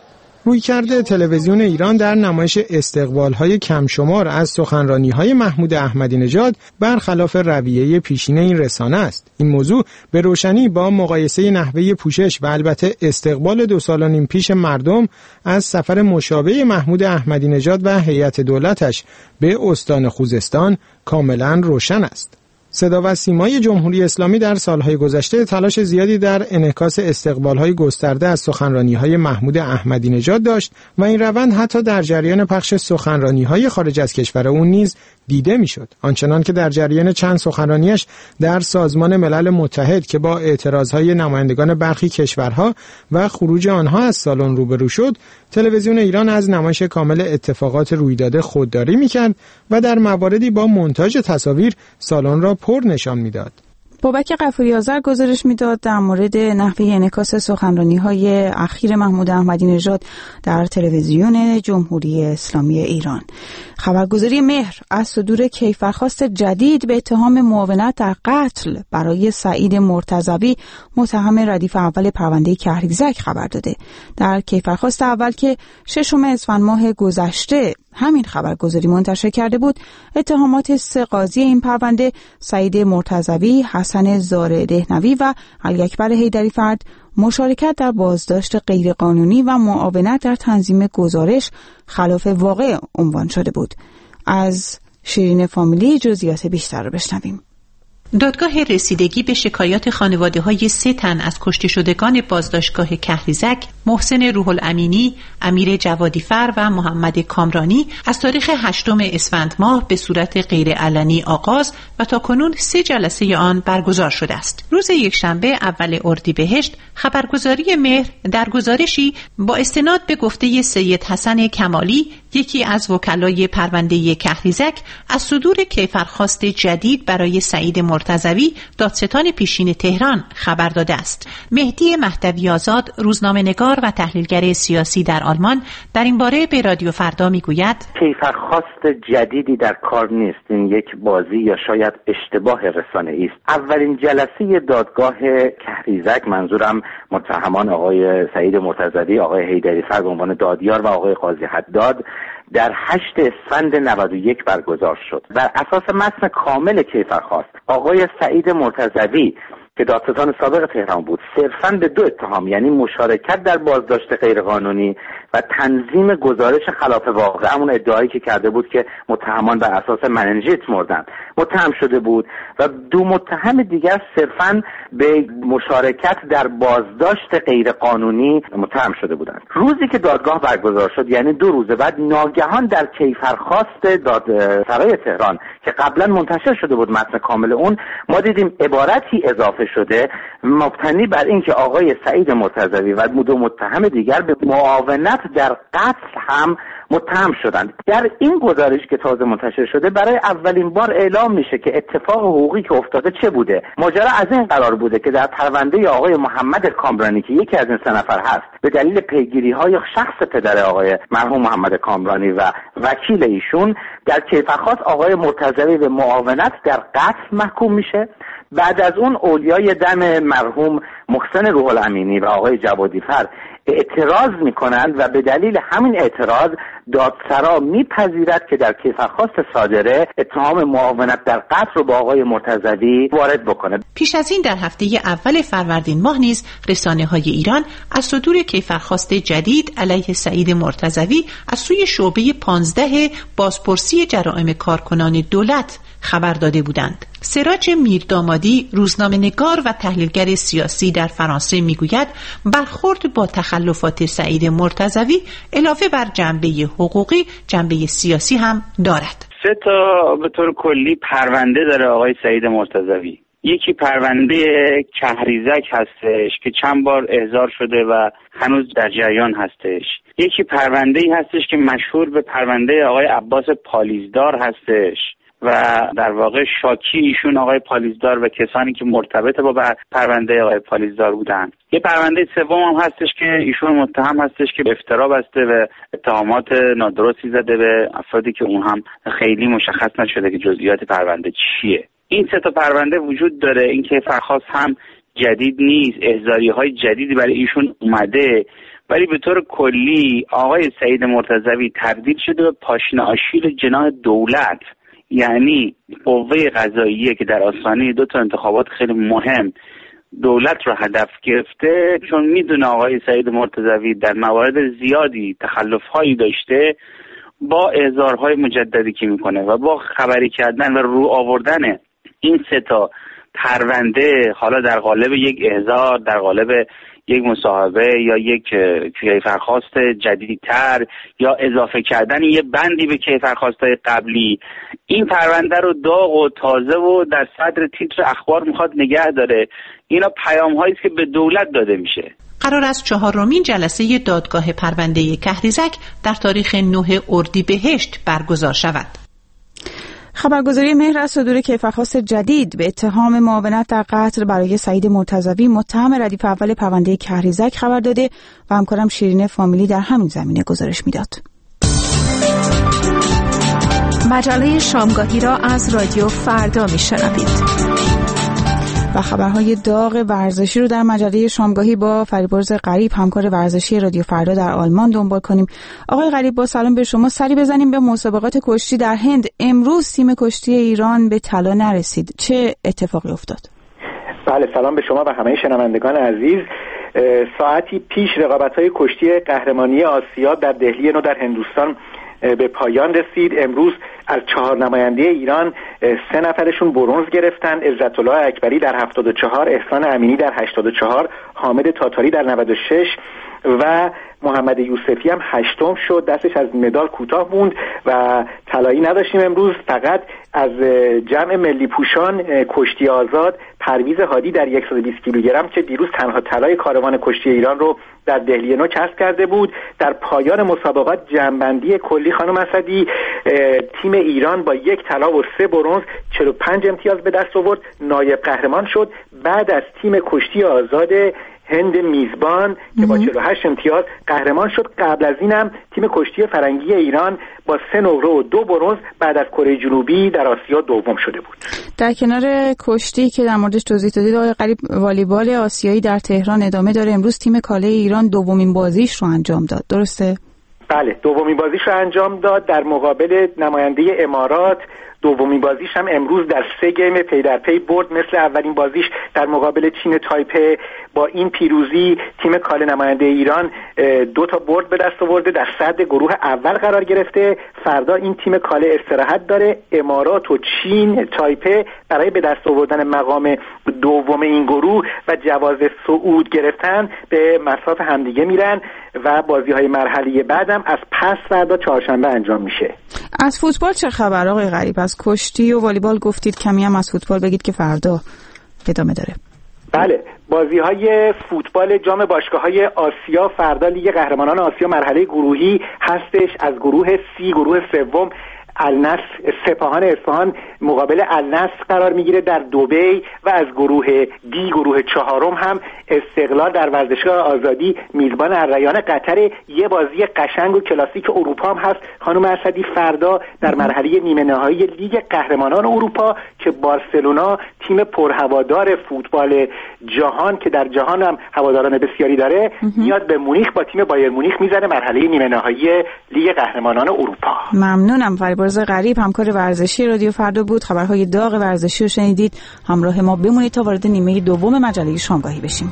رویکرد تلویزیون ایران در نمایش استقبال‌های کمشمار از سخنرانی‌های محمود احمدی نژاد برخلاف رویه پیشین این رسانه است. این موضوع به روشنی با مقایسه نحوه پوشش و البته استقبال 2 سال و نیم پیش مردم از سفر مشابه محمود احمدی نژاد و هیئت دولتش به استان خوزستان کاملاً روشن است. صدا و سیمای جمهوری اسلامی در سالهای گذشته تلاش زیادی در انعکاس استقبال‌های گسترده از سخنرانی‌های محمود احمدی نژاد داشت و این روند حتی در جریان پخش سخنرانی‌های خارج از کشور او نیز دیده می‌شد. آنچنان که در جریان چند سخنرانیش در سازمان ملل متحد که با اعتراضهای نمایندگان برخی کشورها و خروج آنها از سالن روبرو شد، تلویزیون ایران از نمایش کامل اتفاقات رویداده خودداری می‌کرد و در مواردی با مونتاژ تصاویر سالن را پر نشان میداد. بابک غفوری آذر گزارش میداد در مورد نحوه انعکاس سخنرانی‌های اخیر محمود احمدی نژاد در تلویزیون جمهوری اسلامی ایران. خبرگزاری مهر از صدور کیفرخواست جدید به اتهام معاونت در قتل برای سعید مرتضوی متهم ردیف اول پرونده کهریزک خبر داده. در کیفرخواست اول که 6 اسفند ماه گذشته همین خبرگزاری منتشر کرده بود، اتهامات 3 قاضی این پرونده سعید مرتضوی، حسن زار دهنوی و علی اکبر حیدری فرد مشارکت در بازداشت غیرقانونی و معاونت در تنظیم گزارش خلاف واقع عنوان شده بود. از شیرین فامیلی جزئیات بیشتر رو بشنویم. دادگاه رسیدگی به شکایات خانواده‌های 3 تن از کشته شدگان بازداشتگاه کهریزک، محسن روح الامینی، امیر جوادیفر و محمد کامرانی از تاریخ 8 اسفند ماه به صورت غیرعلنی آغاز و تاکنون 3 جلسه آن برگزار شده است. روز یکشنبه اول اردیبهشت خبرگزاری مهر در گزارشی با استناد به گفته سید حسن کمالی، یکی از وکلای پرونده کهریزک، از صدور کیفرخواست جدید برای سعید مرتضوی دادستان پیشین تهران خبر داده است. مهدی مهدوی آزاد، روزنامه‌نگار و تحلیلگر سیاسی در آلمان، در این باره به رادیو فردا میگوید: کیفرخواست جدیدی در کار نیست. این یک بازی یا شاید اشتباه رسانه‌ای است. اولین جلسه دادگاه کهریزک، منظورم متهمان آقای سعید مرتضوی، آقای حیدری‌فر به عنوان دادیار و آقای قاضی حداد، در 8 اسفند 91 برگزار شد. بر اساس متن کامل کیفرخواست، آقای سعید مرتضوی که دادستان سابق تهران بود، صرفاً به 2 اتهام، یعنی مشارکت در بازداشت غیرقانونی و تنظیم گزارش خلاف واقع، همون ادعایی که کرده بود که متهمان بر اساس مننژیت مردن، متهم شده بود و 2 متهم دیگر صرفاً به مشارکت در بازداشت غیرقانونی متهم شده بودند. روزی که دادگاه برگزار شد، یعنی 2 روز بعد، ناگهان در کیفرخواست دادسرای تهران که قبلا منتشر شده بود متن کامل اون، ما دیدیم عبارتی اضافه شده مبتنی بر اینکه آقای سعید مرتضوی و 2 متهم دیگر به معاونت در قتل هم متهم شدند. در این گزارش که تازه منتشر شده برای اولین بار اعلام میشه که اتفاق حقوقی که افتاده چه بوده. ماجرا از این قرار بوده که در پرونده آقای محمد کامرانی که یکی از این 3 نفر هست، به دلیل پیگیری‌های شخص پدر آقای مرحوم محمد کامرانی و وکیل ایشون، در کیفرخواست آقای مرتضوی به معاونت در قتل محکوم میشه. بعد از اون اولیای دم مرحوم محسن روح الامینی و آقای جوادیفر اعتراض میکنند و به دلیل همین اعتراض دادسرا میپذیرد که در کیفرخواست صادره اتهام معاونت در قتل رو با آقای مرتضوی وارد بکنه. پیش از این در هفته اول فروردین ماه نیز رسانه‌های ایران از صدور کیفرخواست جدید علیه سعید مرتضوی از سوی شعبه 15 بازپرسی جرائم کارکنان دولت خبر داده بودند. سراج میردامادی، روزنامه‌نگار و تحلیلگر سیاسی در فرانسه میگوید برخورد با تخلفات سعید مرتضوی علاوه بر جنبه حقوقی جنبه سیاسی هم دارد. 3 تا به طور کلی پرونده داره آقای سعید مرتضوی. یکی پرونده کهریزک هستش که چند بار احضار شده و هنوز در جریان هستش. یکی پرونده‌ای هستش که مشهور به پرونده آقای عباس پالیزدار هستش و در واقع شاکی ایشون آقای پالیزدار و کسانی که مرتبط با پرونده آقای پالیزدار بودن. یه پرونده سوم هم هستش که ایشون متهم هستش که به افترا بسته و اتهامات نادرستی زده به افرادی که اون هم خیلی مشخص نشده که جزئیات پرونده چیه. این 3 تا پرونده وجود داره. این که فرخواست هم جدید نیست، احضاری‌های جدیدی برای ایشون اومده، ولی به طور کلی آقای سعید مرتضوی تبدیل شده به پاشنه آشیل جناح دولت، یعنی قوه قضاییه که در آستانه 2 تا انتخابات خیلی مهم دولت رو هدف گرفته، چون میدونه آقای سعید مرتضوی در موارد زیادی تخلف‌هایی داشته، با احضارهای مجددی که میکنه و با خبری کردن و رو آوردن این 3 تا پرونده، حالا در قالب یک احضار، در قالب یک مصاحبه یا یک کیفرخواست جدیدتر یا اضافه کردن یه بندی به کیفرخواست‌های قبلی، این پرونده رو داغ و تازه و در صدر تیتر اخبار میخواد نگه داره. اینا پیام‌هایی است که به دولت داده میشه. قرار است 4مین جلسه دادگاه پرونده کهریزک در تاریخ 9 اردیبهشت برگزار شود. خبرگزاری مهر از صدور کیفرخواست جدید به اتهام معاونت در قتل برای سعید مرتضوی متهم ردیف اول پرونده کهریزک خبر داده و همکارم شیرین فامیلی در همین زمینه گزارش میداد. مجله شامگاهی را از رادیو فردا میشنوید. و خبرهای داغ ورزشی رو در مجله شامگاهی با فریبرز غریب، همکار ورزشی رادیو فردا در آلمان دنبال کنیم. آقای غریب، با سلام به شما. سری بزنیم به مسابقات کشتی در هند. امروز تیم کشتی ایران به طلا نرسید. چه اتفاقی افتاد؟ بله، سلام به شما و همه شنوندگان عزیز. ساعتی پیش رقابت‌های کشتی قهرمانی آسیا در دهلی نو در هندوستان به پایان رسید. امروز از 4 نماینده ایران 3 نفرشون برنز گرفتن. عزت الله اکبری در 74، احسان امینی در 84، حامد تاتاری در 96 و محمد یوسفی هم 8م شد. دستش از مدال کوتاه موند و طلایی نداشتیم امروز. فقط از جمع ملی پوشان کشتی آزاد پرویز هادی در 120 کیلوگرم که دیروز تنها طلای کاروان کشتی ایران رو در دهلی نو کسب کرده بود. در پایان مسابقات جمع‌بندی کلی خانم اسدی، تیم ایران با 1 طلا و 3 برنز 45 امتیاز به دست آورد، نایب قهرمان شد. بعد از تیم کشتی آزاد هند میزبان که با 48 امتیاز قهرمان شد. قبل از اینم تیم کشتی فرنگی ایران با 3 نقره و 2 برنز بعد از کره جنوبی در آسیا دوم شده بود. در کنار کشتی که در موردش توضیح دادید آقای غریب، والیبال آسیایی در تهران ادامه داره. امروز تیم کاله ایران دومین بازیش رو انجام داد، درسته؟ بله، دومین بازیش رو انجام داد در مقابل نماینده امارات. دومین بازیش هم امروز در 3 گیم پی در پی برد. مثل اولین بازیش در مقابل چین تایپه. با این پیروزی تیم کاله نماینده ایران 2 تا برد به دست آورده، در صدر گروه اول قرار گرفته. فردا این تیم کاله استراحت داره. امارات و چین تایپه برای به دست آوردن مقام دوم این گروه و جواز صعود گرفتن به مصاف همدیگه میرن و بازی‌های مرحله بعدم از پس فردا چهارشنبه انجام میشه. از فوتبال چه خبر آقای غریب؟ از کشتی و والیبال گفتید، کمی هم از فوتبال بگید که فردا ادامه داره. بله، بازی‌های فوتبال جام باشگاه‌های آسیا فردا لیگ قهرمانان آسیا مرحله گروهی هستش. از گروه C، گروه سوم النصر سپاهان اصفهان مقابل النصر قرار میگیره در دبی و از گروه دی، گروه چهارم هم استقلال در ورزشگاه آزادی میزبان الریان قطر. یه بازی قشنگ و کلاسیک اروپا هم هست خانم اسدی فردا در مرحله نیمه نهایی لیگ قهرمانان اروپا که بارسلونا تیم پرهوادار فوتبال جهان که در جهان هم هواداران بسیاری داره میاد به مونیخ با تیم بایر مونیخ میزنه مرحله نیمه نهایی لیگ قهرمانان اروپا. ممنونم. فریبرز غریب همکار ورزشی رادیو فردا بود. خبرهای داغ ورزشی رو شنیدید. همراه ما بمونید تا وارد نیمه دوم مجله شامگاهی بشیم.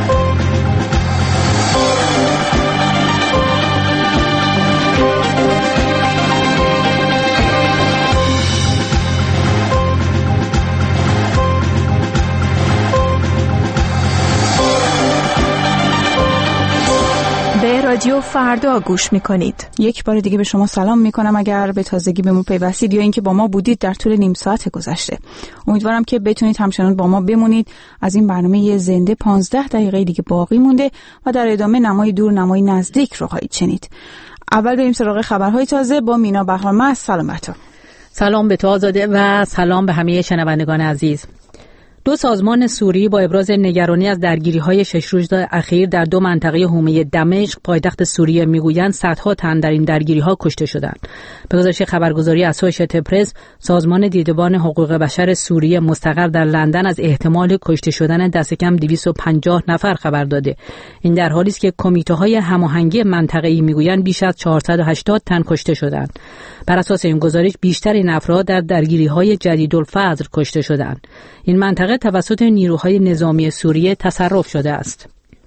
رادیو فردا گوش میکنید. یک بار دیگه به شما سلام میکنم اگر به تازگی به ما پیوستید یا اینکه با ما بودید در طول نیم ساعت گذشته. امیدوارم که بتونید همچنان با ما بمونید. از این برنامه زنده 15 دقیقه دیگه باقی مونده و در ادامه نمای دور نمای نزدیک رو خواهید شنید. اول بریم سراغ خبرهای تازه با مینا بهارمست. سلام بر تو. سلام به تو آزاده و سلام به همه شنوندگان عزیز. دو سازمان سوری با ابراز نگرانی از درگیری‌های 6 روز اخیر در دو منطقه حومه دمشق پایتخت سوریه میگویند صدها تن در این درگیری‌ها کشته شدند. به گزارش خبرگزاری اسوشییتد پرس، سازمان دیدبان حقوق بشر سوریه مستقر در لندن از احتمال کشته شدن دست کم 250 نفر خبر داده. این در حالی است که کمیته‌های هماهنگی منطقه‌ای میگویند بیش از 480 تن کشته شدند. بر اساس این گزارش بیشتر این افراد در درگیری‌های جدیدالفجر کشته شدند. این منطقه توسط نیروهای نظامی سوریه تصرف شده است.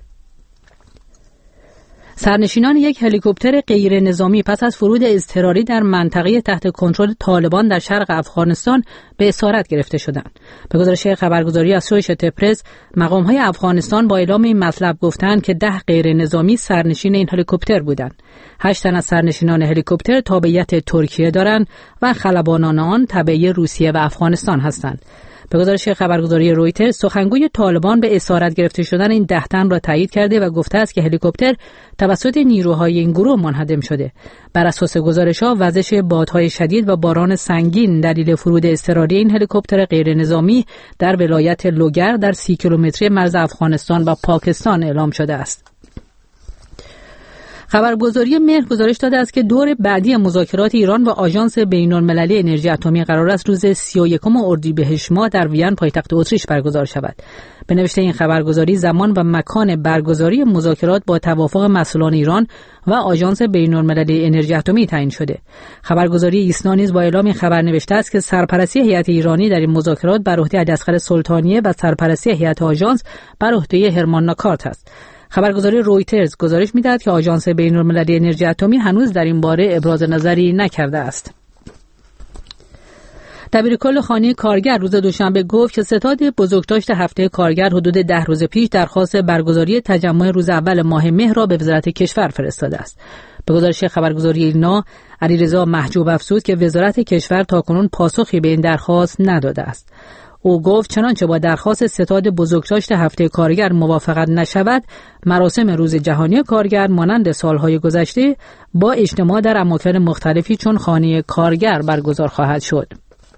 سرنشینان یک هلیکوپتر غیر نظامی پس از فرود اضطراری در منطقه تحت کنترل طالبان در شرق افغانستان به اسارت گرفته شدند. به گزارش خبرگزاری اسوشییتد پرس، مقام‌های افغانستان با اعلام این مطلب گفتند که 10 غیر نظامی سرنشین این هلیکوپتر بودند. 8 تن از سرنشینان هلیکوپتر تابعیت ترکیه دارند و خلبانان آن تابع روسیه و افغانستان هستند. به گزارش خبرگزاری رویترز، سخنگوی طالبان به اسارت گرفته شدن این 10 تن را تایید کرده و گفته است که هلیکوپتر توسط نیروهای این گروه منهدم شده. بر اساس گزارش‌ها، وزش بادهای شدید و باران سنگین دلیل فرود اضطراری این هلیکوپتر غیر نظامی در ولایت لوگر در 30 کیلومتری مرز افغانستان و پاکستان اعلام شده است. خبرگزاری مهر گزارش داده است که دور بعدی مذاکرات ایران و آژانس بین‌المللی انرژی اتمی قرار است روز 31 اردیبهشت ماه در وین پایتخت اتریش برگزار شود. به نوشته این خبرگزاری، زمان و مکان برگزاری مذاکرات با توافق مسئولان ایران و آژانس بین‌المللی انرژی اتمی تعیین شده. خبرگزاری ایسنا نیز با اعلام این خبر نوشته است که سرپرستی هیئت ایرانی در این مذاکرات بر عهده علیاصغر سلطانیه و سرپرستی هیئت آژانس بر عهده هرمان ناکارت است. خبرگزاری رویترز گزارش می‌دهد که آژانس بین‌المللی انرژی اتمی هنوز در این باره ابراز نظری نکرده است. دبیرکل خانه کارگر روز دوشنبه گفت که ستاد بزرگداشت هفته کارگر حدود 10 روز پیش درخواست برگزاری تجمع روز اول ماه مهر را به وزارت کشور فرستاده است. به گزارش خبرگزاری ایلنا، علیرضا محجوب افزود که وزارت کشور تاکنون پاسخی به این درخواست نداده است. او گفت چنانچه با درخواست ستاد بزرگداشت هفته کارگر موافقت نشود، مراسم روز جهانی کارگر مانند سالهای گذشته با اجتماع در اماکن مختلفی چون خانه کارگر برگزار خواهد شد.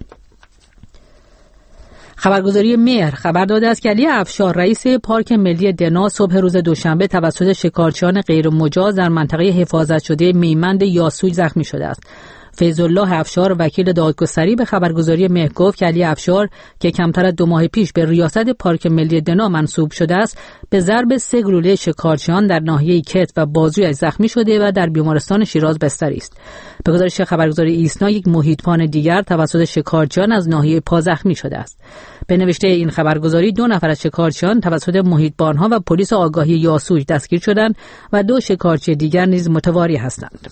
خبرگزاری مهر خبر داده است که علی افشار رئیس پارک ملی دنا صبح روز دوشنبه توسط شکارچیان غیر مجاز در منطقه حفاظت شده میمند یاسوج زخمی شده است. فیض‌الله افشار وکیل دادگستری به خبرگزاری مهر گفت که علی افشار که کمتر از 2 ماه پیش به ریاست پارک ملی دنا منصوب شده است، به ضرب 3 گلوله شکارچیان در ناحیه کتف و بازویش زخمی شده و در بیمارستان شیراز بستری است. به گزارش خبرگزاری ایسنا، یک محیطبان دیگر توسط شکارچیان از ناحیه پا زخمی شده است. به نوشته این خبرگزاری 2 نفر از شکارچیان توسط محیطبانها و پلیس آگاهی یاسوج دستگیر شدند و 2 شکارچی دیگر نیز متواری هستند.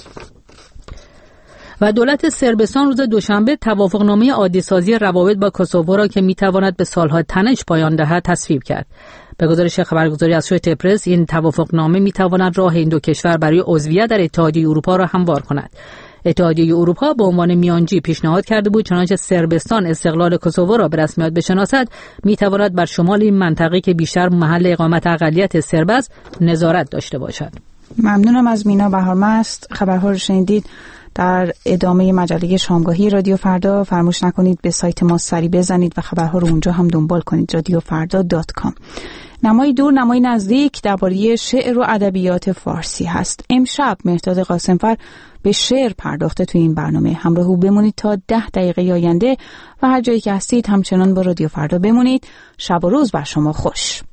و دولت صربستان روز دوشنبه توافقنامه عادی‌سازی روابط با کوسوو را که میتواند به سالها تنش پایان دهد تصویب کرد. به گزارش خبرگزاری اسوشییتد پرس، این توافقنامه میتواند راه این دو کشور برای عضویت در اتحادیه اروپا را هموار کند. اتحادیه اروپا به عنوان میانجی پیشنهاد کرده بود چنانچه صربستان استقلال کوسوو را به رسمیت بشناسد، میتواند بر شمال این منطقه که بیشتر محل اقامت اقلیت سرب است نظارت داشته باشد. ممنونم از مینا بهارمست. خبرها رو شنیدید. در ادامه مجله شامگاهی رادیو فردا فراموش نکنید به سایت ما سری بزنید و خبرها رو اونجا هم دنبال کنید، radiofarda.com. نمای دور نمای نزدیک درباره شعر و ادبیات فارسی هست. امشب مهرداد قاسمفر به شعر پرداخته توی این برنامه. همراه او بمونید تا 10 دقیقه آینده و هر جایی که هستید همچنان با رادیو فردا بمونید. شب و روز بر شما خوش.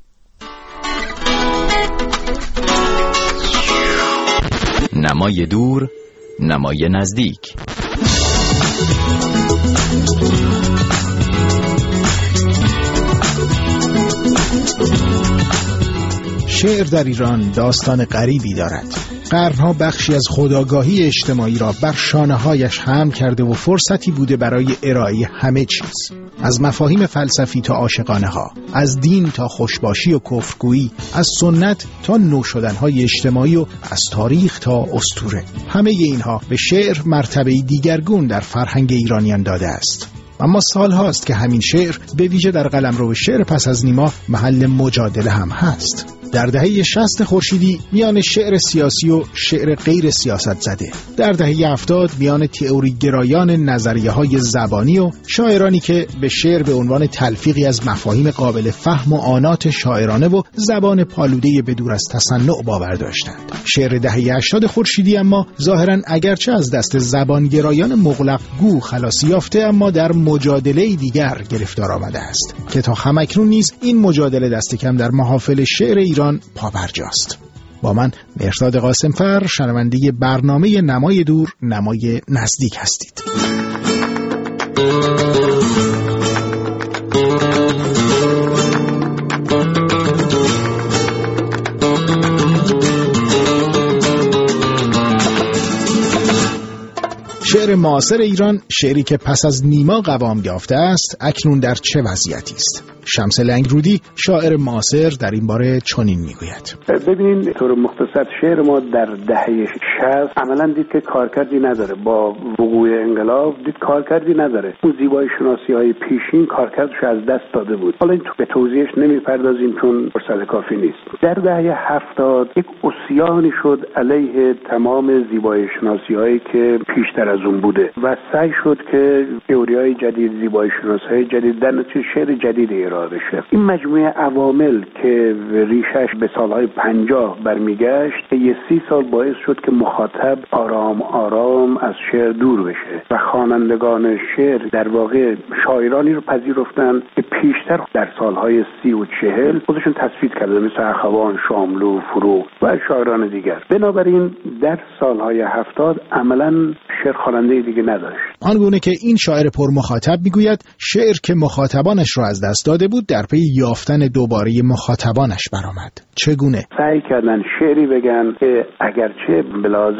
نمای دور نمای نزدیک. شعر در ایران داستان غریبی دارد. قرنها بخشی از خودآگاهی اجتماعی را بر شانه‌هایش حمل کرده و فرصتی بوده برای ارائه همه چیز، از مفاهیم فلسفی تا عاشقانه‌ها، از دین تا خوشباشی و کفرگویی، از سنت تا نوشدن‌های اجتماعی و از تاریخ تا اسطوره. همه اینها به شعر مرتبه‌ای دیگرگون در فرهنگ ایرانیان داده است. اما سال هاست که همین شعر به ویژه در قلمرو شعر پس از نیما محل مجادله هم هست. در دهه 60 خورشیدی میان شعر سیاسی و شعر غیر سیاست زده، در دهه 70 میان تئوری گرایان نظریه‌های زبانی و شاعرانی که به شعر به عنوان تلفیقی از مفاهیم قابل فهم و آنات شاعرانه و زبان پالوده بدور از تصنع باور داشتند. شعر دهه 80 خورشیدی اما ظاهراً اگرچه از دست زبانگرایان مغلق گو خلاصی یافته، اما در مجادله دیگر گرفتار آمده است که تا همکنون نیز این مجادله دست کم در محافل شعر ایران پابرجاست. با من مهرداد قاسمفر، شنونده برنامه نمای دور نمای نزدیک هستید. شعر معاصر ایران، شعری که پس از نیما قوام یافته است، اکنون در چه وضعیتی است؟ شمس لنگرودی شاعر معاصر در این باره چنین میگوید: ببینید طور مختصر شعر ما در دهه 60 عملا دید که کارکردی نداره. با وقوع انقلاب دید کارکردی نداره. اون زیبایی شناسی های پیشین کارکردش از دست داده بود. حالا این به توضیحش نمیپردازیم چون فرصت کافی نیست. در دهه 70 یک عصیانی شد علیه تمام زیبایی شناسی هایی که پیشتر از اون بوده و سعی شد که تئوری‌های جدید، زیبایی شناسی‌های جدید در نتیجه شعر جدید ارائه بشه. این مجموعه عوامل که ریشش به سالهای 50 برمیگشت، یه 30 سال باعث شد که مخاطب آرام آرام از شعر دور بشه و خوانندگان شعر در واقع شاعرانی رو پذیرفتن که پیشتر در سالهای 30 و 40 خودشون تصفیه کرده، مثل اخوان، شاملو، فروغ و شاعران دیگر. بنابراین در سالهای 70 عملاً شعر خواننده دیگه نداشت. آنگونه که این شاعر پر مخاطب میگوید شعر که مخاطبانش را از دست داده بود در پی یافتن دوباره مخاطبانش برآمد. چگونه؟ سعی کردن شعری بگن که اگرچه به لحاظ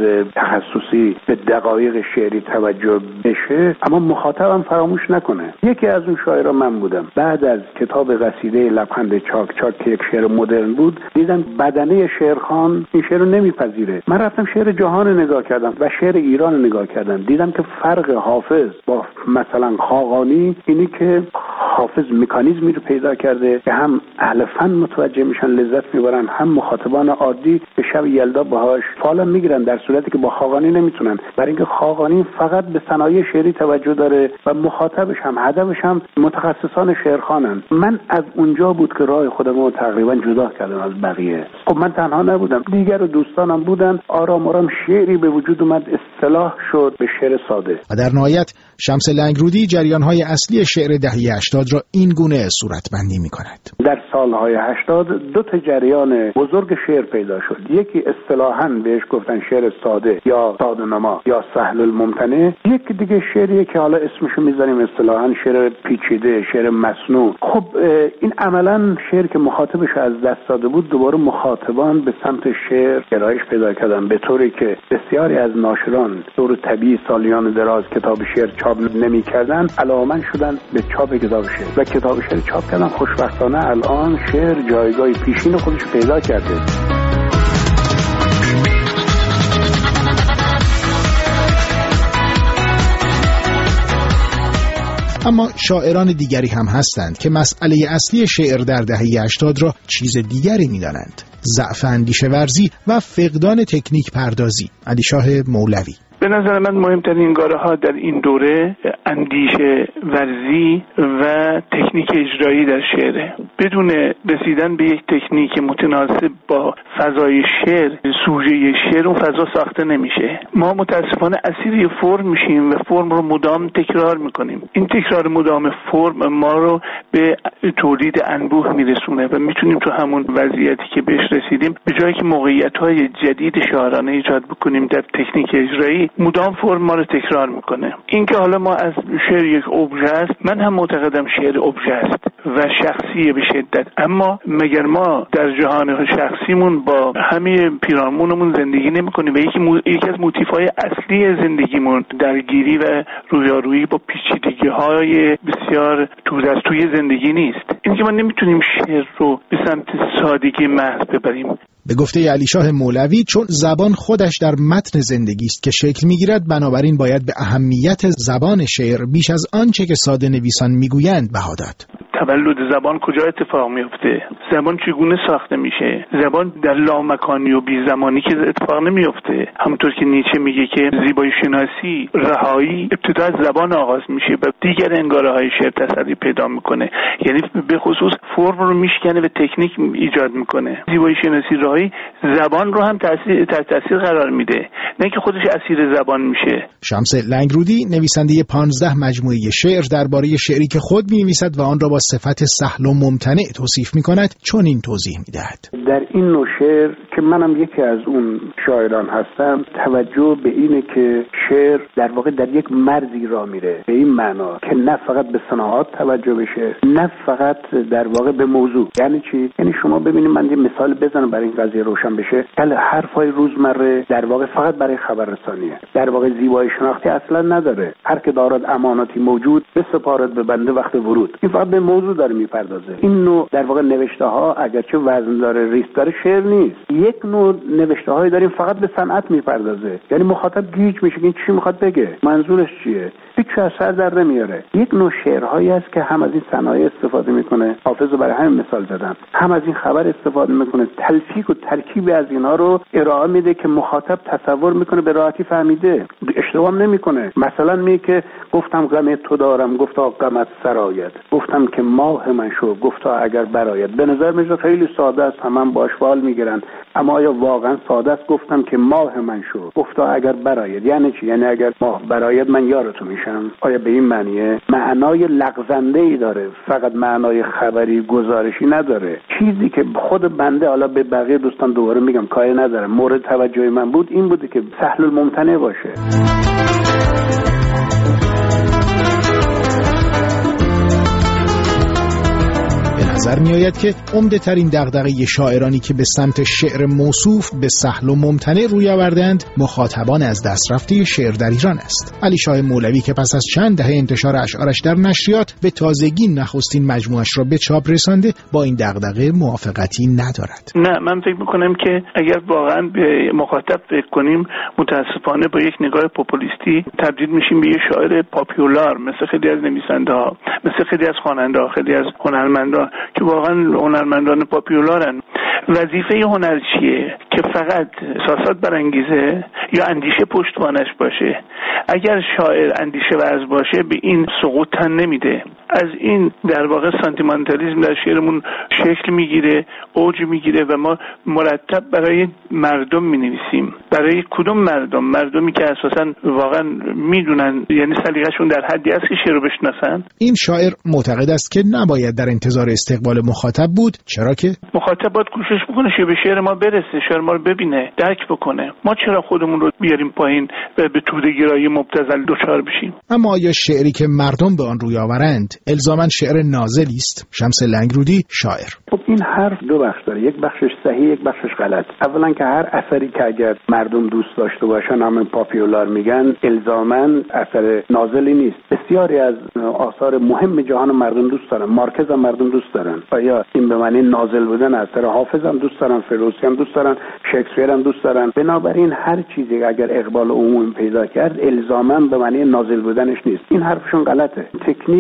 تخصصی به دقایق شعری توجه بشه اما مخاطبم فراموش نکنه. یکی از اون شاعران من بودم. بعد از کتاب قصیده لبخند چاک چاک که یک شعر مدرن بود، دیدم بدنه شعرخوان این شعر رو نمیپذیره. من رفتم شعر جهان رو نگاه کردم و شعر ایران رو نگاه کردم. دیدم که فرق حافظ با مثلا خاقانی اینی که حافظ مکانیزمی رو پیدا کرده که هم اهل فن متوجه میشن، لذت میبرن، هم مخاطبان عادی به شب یلدا باهاش فال میگیرن، در صورتی که با خاقانی نمیتونن، برای اینکه خاقانی فقط به صنایع شعری توجه داره و مخاطبش هم هدفش هم متخصصان شعرخوانن. من از اونجا بود که راه خودم رو تقریبا جدا کردم از بقیه. خب من تنها نبودم، دیگر دوستانم بودن. آرام آرام شعری به وجود اومد، اصطلاح شد به شعر ساده. و در نهایت شمس لنگرودی جریان‌های اصلی شعر دهه 80 را این گونه صورتبندی می‌کند. در سال‌های 80 دو تا جریان بزرگ شعر پیدا شد. یکی اصطلاحاً بهش گفتن شعر ساده یا ساده نما یا سهل الممتنع. یکی دیگه شعریه که حالا اسمشو می‌ذاریم اصطلاحاً شعر پیچیده، شعر مصنوع. خب این عملاً شعر که مخاطبش از دست داده بود، دوباره مخاطبان به سمت شعر گرایش پیدا کردن، به طوری که بسیاری از ناشران طور طبیعی سالیان دراز کتاب شعر چاپ نمی‌کردن، علاقه‌مند شدن به چاپ کتاب شعر و کتاب شعر چاپ کردن. خوشبختانه الان شعر جایگاه پیشین خودش پیدا کرده. اما شاعران دیگری هم هستند که مسئله اصلی شعر در دهه 80 را چیز دیگری می‌دانند: ضعف اندیشه ورزی و فقدان تکنیک پردازی. علیشاه مولوی. به نظر من مهمترین گاره ها در این دوره اندیشه ورزی و تکنیک اجرایی در شعره. بدون رسیدن به یک تکنیک متناسب با فضای شعر، سوژه شعر و فضا ساخته نمیشه. ما متاسفانه اسیر فرم میشیم و فرم رو مدام تکرار میکنیم. این تکرار مدام فرم ما رو به تولید انبوه میرسونه و میتونیم تو همون وضعیتی که بهش رسیدیم به جایی که موقعیت‌های جدید شاعرانه ایجاد بکنیم در تکنیک اجرایی، مدام فرم ما رو تکرار میکنه. این که حالا ما از شعر یک ابژه است، من هم معتقدم شعر ابژه است و شخصیه به شدت، اما مگر ما در جهان شخصیمون با همه پیرامونمون زندگی نمی‌کنیم و یکی از موتیف‌های اصلی زندگیمون درگیری و رویارویی با پیچیدگی‌های بسیار توی زندگی نیست. این که ما نمیتونیم شعر رو به سمت سادگی محض ببریم. به گفته علیشاه مولوی، چون زبان خودش در متن زندگی است که شکل می‌گیرد، بنابراین باید به اهمیت زبان شعر بیش از آنچه که ساده نویسان میگویند بها داد. تولد زبان کجا اتفاق میفته؟ زبان چگونه ساخته میشه؟ زبان در لامکانی و بی زمانی که اتفاق نمیفته. همونطور که نیچه میگه که زیبایی شناسی، رهایی ابتدا از زبان آغاز میشه و دیگر انگاره های شعر تسری پیدا میکنه. یعنی به خصوص فرم رو میشکنه و تکنیک ایجاد میکنه. زیبایی شناسی، رهایی زبان رو هم تحت تاثیر قرار میده، نه که خودش اسیر زبان میشه. شمس لنگرودی نویسنده 15 مجموعه شعر درباره شعری که خود می‌نویسد و آن را با صفت سهل و ممتنع توصیف می‌کند چنین توضیح می‌دهد. در این نوع شعر که منم یکی از اون شاعران هستم، توجه به اینه که شعر در واقع در یک مرزی را میره، به این معنا که نه فقط به صناعات توجه بشه، نه فقط در واقع به موضوع. یعنی چی؟ یعنی شما ببینید، من یه مثال بزنم برای این قضیه روشن بشه. حرفای روزمره در واقع فقط برای خبررسانیه، در واقع زیبایی شناختی اصلا نداره. هر که دارد اماناتی موجود بسپارد به بنده وقت ورود. این فقط به موضوع داره میپردازه. این نوع در واقع نوشته ها اگرچه وزن داره، ریس داره، شعر نیست. یک نوع نوشته هایی داریم فقط به صنعت میپردازه، یعنی مخاطب گیج میشه که این چی میخواد بگه، منظورش چیه، هیچ از سر در نمیاره. یک نوع شعرهایی است که هم از این صنایع استفاده میکنه، حافظ برای همین مثال زدم، هم از این خبر استفاده میکنه، تلفیق و ترکیب از اینا رو ارائه میده که مخاطب تصور میکنه به راحتی فهمیده، اشتباه نمیکنه. مثلا میگه که گفتم غم تو دارم، گفتا غمت سرآید، گفتم که ماه من شو، گفتا اگر برآید. به نظر میاد خیلی ساده است، همون باش وال میگیرن، اما آیا واقعا ساده است؟ گفتم که ماه من شو، گفتا اگر برآید یعنی چی؟ یعنی اگر ماه برآید من یارتو میشم. آیا به این معنیه؟ معنای لغزنده ای داره، فقط معنای خبری گزارشی نداره. چیزی که خود بنده، حالا به بقیه دوستان دوباره میگم کاری نداره، مورد توجه من بود این بوده که سهل الممتنع باشه. نظر می آید که عمده ترین دغدغه شاعرانی که به سمت شعر موصوف به سهل و ممتنع روی آوردند مخاطبان از دست رفته شعر در ایران است. علیشاه مولوی که پس از چند دهه انتشار اشعارش در نشریات به تازگی نخستین مجموعش را به چاپ رسانده، با این دغدغه موافقتی ندارد. نه، من فکر میکنم که اگر واقعا به مخاطب فکر کنیم، متاسفانه با یک نگاه پوپولیستی تبدیل میشیم به یه شاعر پاپولار، مثل خیلی از نویسنده‌ها، مثل خیلی از خواننده‌ها، خیلی از هنرمندان که واقعا هنرمندان پاپولارن. وظیفه هنر چیه؟ که فقط احساسات برانگیزه یا اندیشه پشتوانش باشه؟ اگر شاعر اندیشه ورز باشه به این سقوط تن نمیده. از این در واقع سانتیمانتالیسم در شعرمون شکل میگیره، اوج میگیره و ما مرتب برای مردم مینویسیم. برای کدوم مردم؟ مردمی که اساسا واقعا میدونن، یعنی سلیقه‌شون در حدی است که شعر رو بشناسن. این شاعر معتقد است که نباید در انتظار استقبال مخاطب بود، چرا که مخاطب باید کوشش بکنه که به شعر ما برسه، شعر ما رو ببینه، درک بکنه. ما چرا خودمون رو بیاریم پایین و به توده‌گرایی مبتذل دچار بشیم؟ اما آیا شعری که مردم به آن روی آورند الزاماً شعر نازلی است؟ شمس لنگرودی، شاعر. خب این حرف دو بخش داره، یک بخشش صحیح، یک بخشش غلط. اولا که هر اثری که اگر مردم دوست داشته باشن، همین پاپولار میگن، الزاماً اثر نازلی نیست. بسیاری از آثار مهم جهان مردم دوست دارن، مارکز هم مردم دوست دارن. آیا این به معنی نازل بودن اثر حافظ هم دوست دارن، فردوسی هم دوست دارن، شکسپیر هم دوست دارن؟ بنابراین هر چیزی اگر اقبال عمومی پیدا کرد الزاماً به معنی نازل بودنش نیست. این حرفشون غلطه. تکنیک با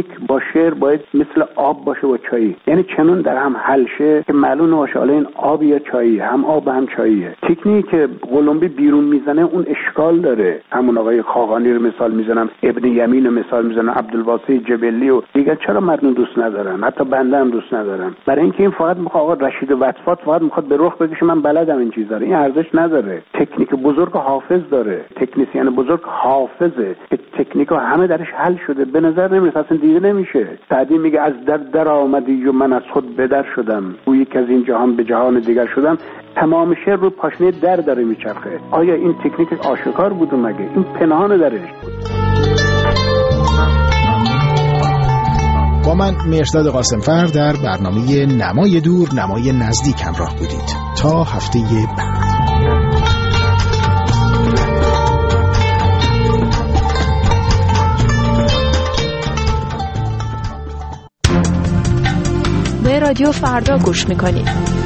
شعر باید مثل آب باشه و چایی، یعنی چنون در هم حل شه که معلوم باشه حالا این آب یا چایی، هم آب هم چاییه. تکنیکی که قلمبی بیرون میزنه اون اشکال داره. همون آقای خاقانی رو مثال میزنم، ابن یمین رو مثال میزنم، عبدالواسع جبلی و دیگر. چرا مردم دوست ندارن؟ حتی بنده هم دوست ندارم. برای اینکه این فقط میخواد آقا رشید وطفات فقط میخواد به رخ بکشه من بلدم این چیزا. این ارزش نداره. تکنیک بزرگ حافظ داره. تکنیسیان بزرگ حافظه که تکنیکا همه درش حل شده. به نظر نمیرسه، اصلا دیده نمیشه. سعدی میگه از در آمدی و من از خود بدر شدم، گویی که از این جهان به جهان دیگر شدم. تمام شعر رو پاشنه در داره میچرخه. آیا این تکنیک آشکار بود مگه؟ این پنهان درش بود. با من مهرداد قاسمفر در برنامه نمای دور نمای نزدیک همراه بودید. تا هفته بعد. به رادیو فردا گوش میکنید.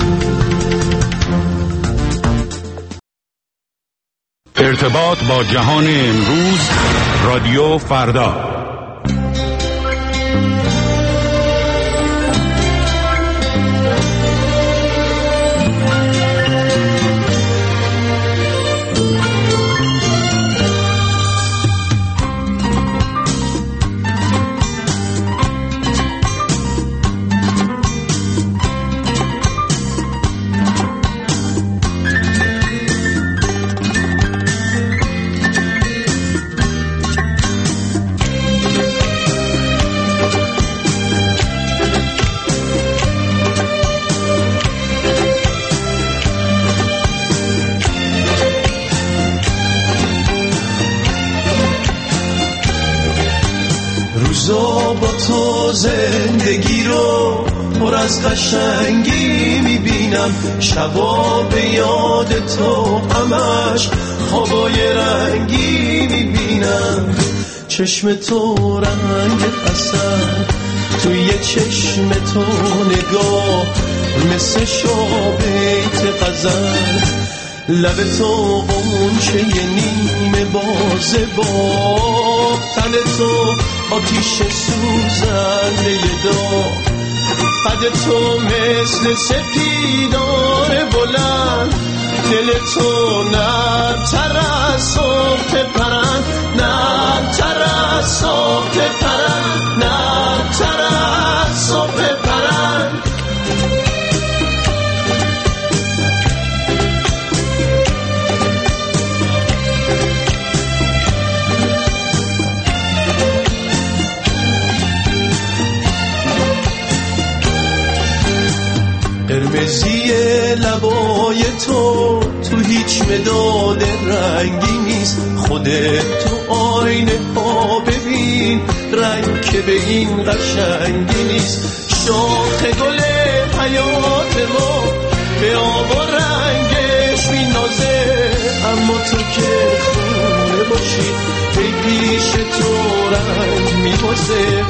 ارتباط با جهان امروز، رادیو فردا. زندگی رو پر از قشنگی میبینم، شبا به یاد تو همش خوابای رنگی میبینم. چشم تو رنگ اثر توی چشم تو نگاه مثل شابیت غزل، لب تو غنچه نیمه بازه با تن تو آتیش سوزنده داغ، قد تو مثل سپیدار بلند، دل تو نرم‌تر از صبح پرند، نرم‌تر از صبح پرند، نرم‌تر از صبح پرند. قرمزی لبای تو هیچ مداد رنگی نیست، خودت تو آینه ها ببین رنگ که به این قشنگی نیست. شاخ گل حیات ما به آب و رنگش مینازه، اما تو که خونه باشی به پیش تو رنگ میبازه.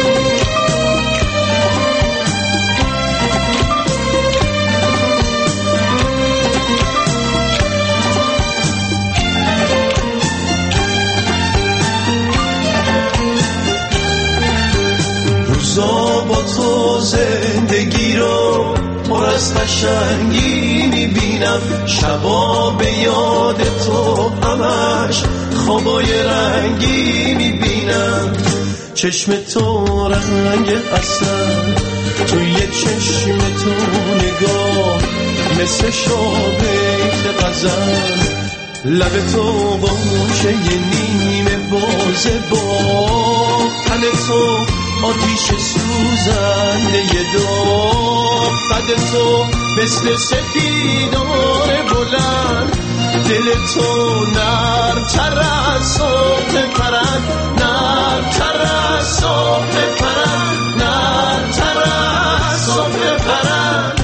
با تو زندگی رو پر از قشنگی میبینم، شبا به یاد تو همش خوابای رنگی میبینم. چشم تو رنگ اصل توی چشم تو نگاه مثل شابیت غزل، لب تو غنچه نیمه بازه با تن تو آتیش سوزنده داغ، قد تو مثل سپیدار بلند، دل تو نرم‌تر از صبح پرند، نرم‌تر از صبح پرند، نرم‌تر از صبح پرند.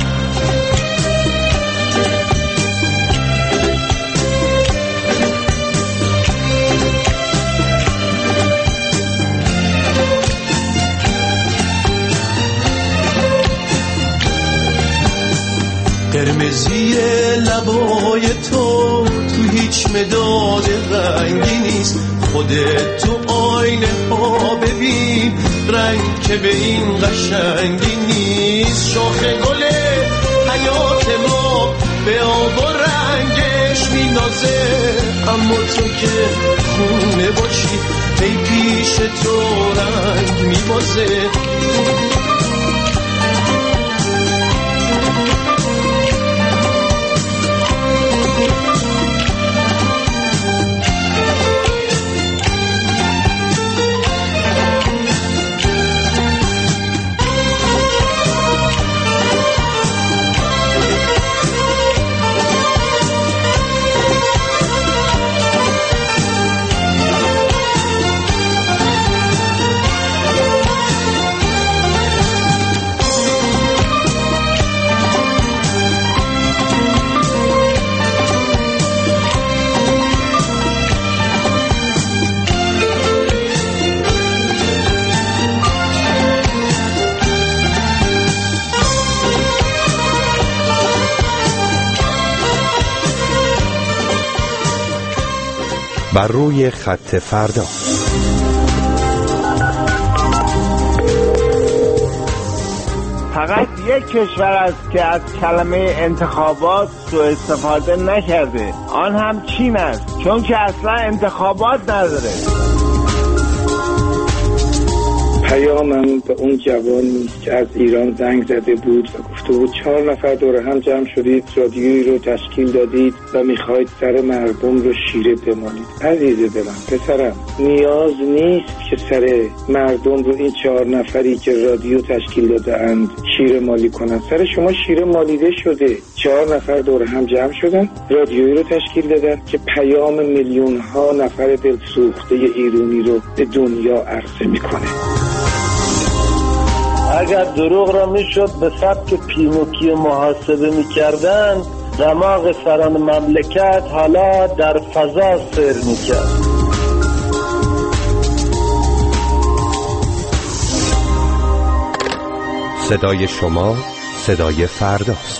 قرمزی لبای تو هیچ مداد رنگی نیست، خودت تو آینه ها ببین رنگ که به این قشنگی نیست. شاخ گل حیات ما به آب و رنگش مینازه، اما تو که خونه باشی ای پیش تو رنگ میبازه. بر روی خط فردا. فقط یک کشور است که از کلمه انتخابات سوء استفاده نکرده، آن هم چین است، چون که اصلا انتخابات نداره. پیامم به اون جوانی که از ایران زنگ زده بود و گفته بود 4 نفر دور هم جمع شدید، رادیویی رو تشکیل دادید و میخواید سر مردم رو شیره بمالید. عزیز دلم، پسرم، نیاز نیست که سر مردم رو این 4 نفری که رادیو تشکیل داده اند شیره مالی کنن. سر شما شیره مالیده شده. 4 نفر دور هم جمع شدن، رادیویی رو تشکیل دادن که پیام میلیون ها نفر دلسوخته ایرانی رو به دنیا عرضه میکنه. اگر دروغ را میشد به سبک پینوکیو محاسبه میکردن، دماغ سران مملکت حالا در فضا سیر میکرد. صدای شما صدای فرداست.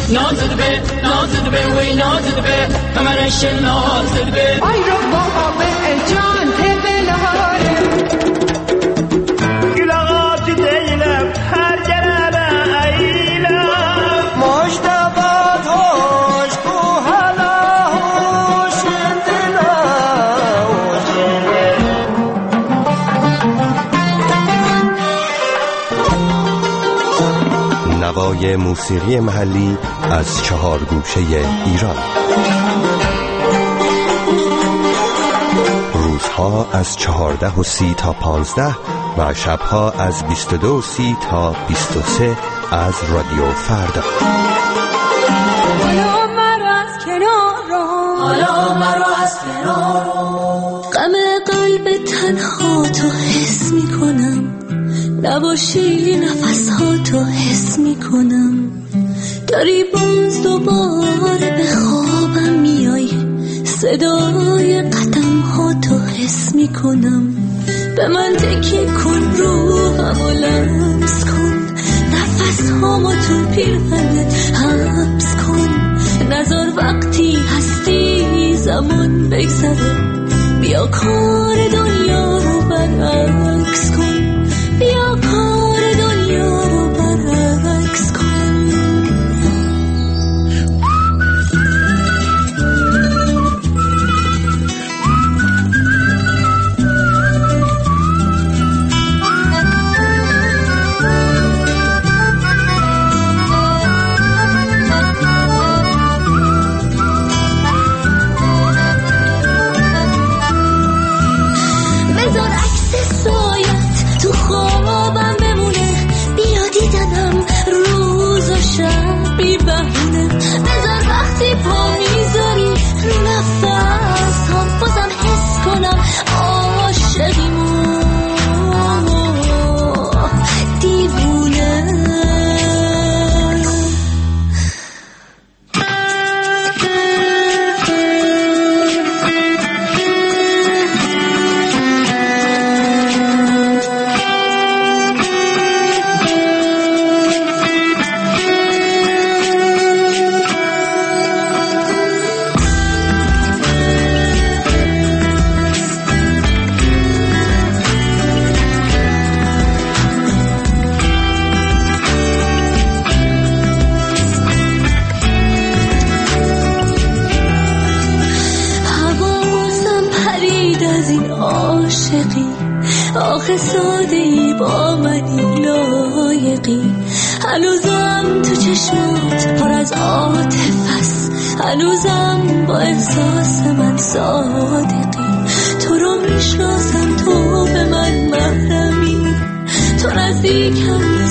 نازد به نازد به وی نازد به کمرش نازد به ای رو بابا به جان تبلاره گلاغات دیلم هر جنبه ایلم مجتبات هوش کو حالا هوش دلا نوای موسیقی محلی از 4 گوشه ایران. روزها از 14:30 تا 15 و شبها از 22:30 تا 23 از رادیو فردا. حالا مرا از کنارم، حالا مرا از کنارم، غم قلب تنها تو حس میکنم، نباشی نفسها تو حس میکنم، داری باز دوباره به خوابم میای، صدای قدم ها تو حس میکنم، به من تکیه کن روحمو لمس کن، نفس هامو تو پیرهنت حبس کن، نذار وقتی هستی زمان بگذره، بیا کار دنیا رو برعکس کن، بیا کار دنیا رو برعکس کن. بذار عکس سایت تو خوابم بمونه، بیا دیدنم روز و شب بی بهونه، بذار وقتی پا میذاری رو نفس هم بازم حس کنم عاشقیمو دیوونه. آخه ساده‌ای با منی لایقی، هنوزم تو چشمات پر از عاطفه است، هنوزم با احساس من صادقی، تو رو میشناسم تو به من محرمی، تو نزدیکم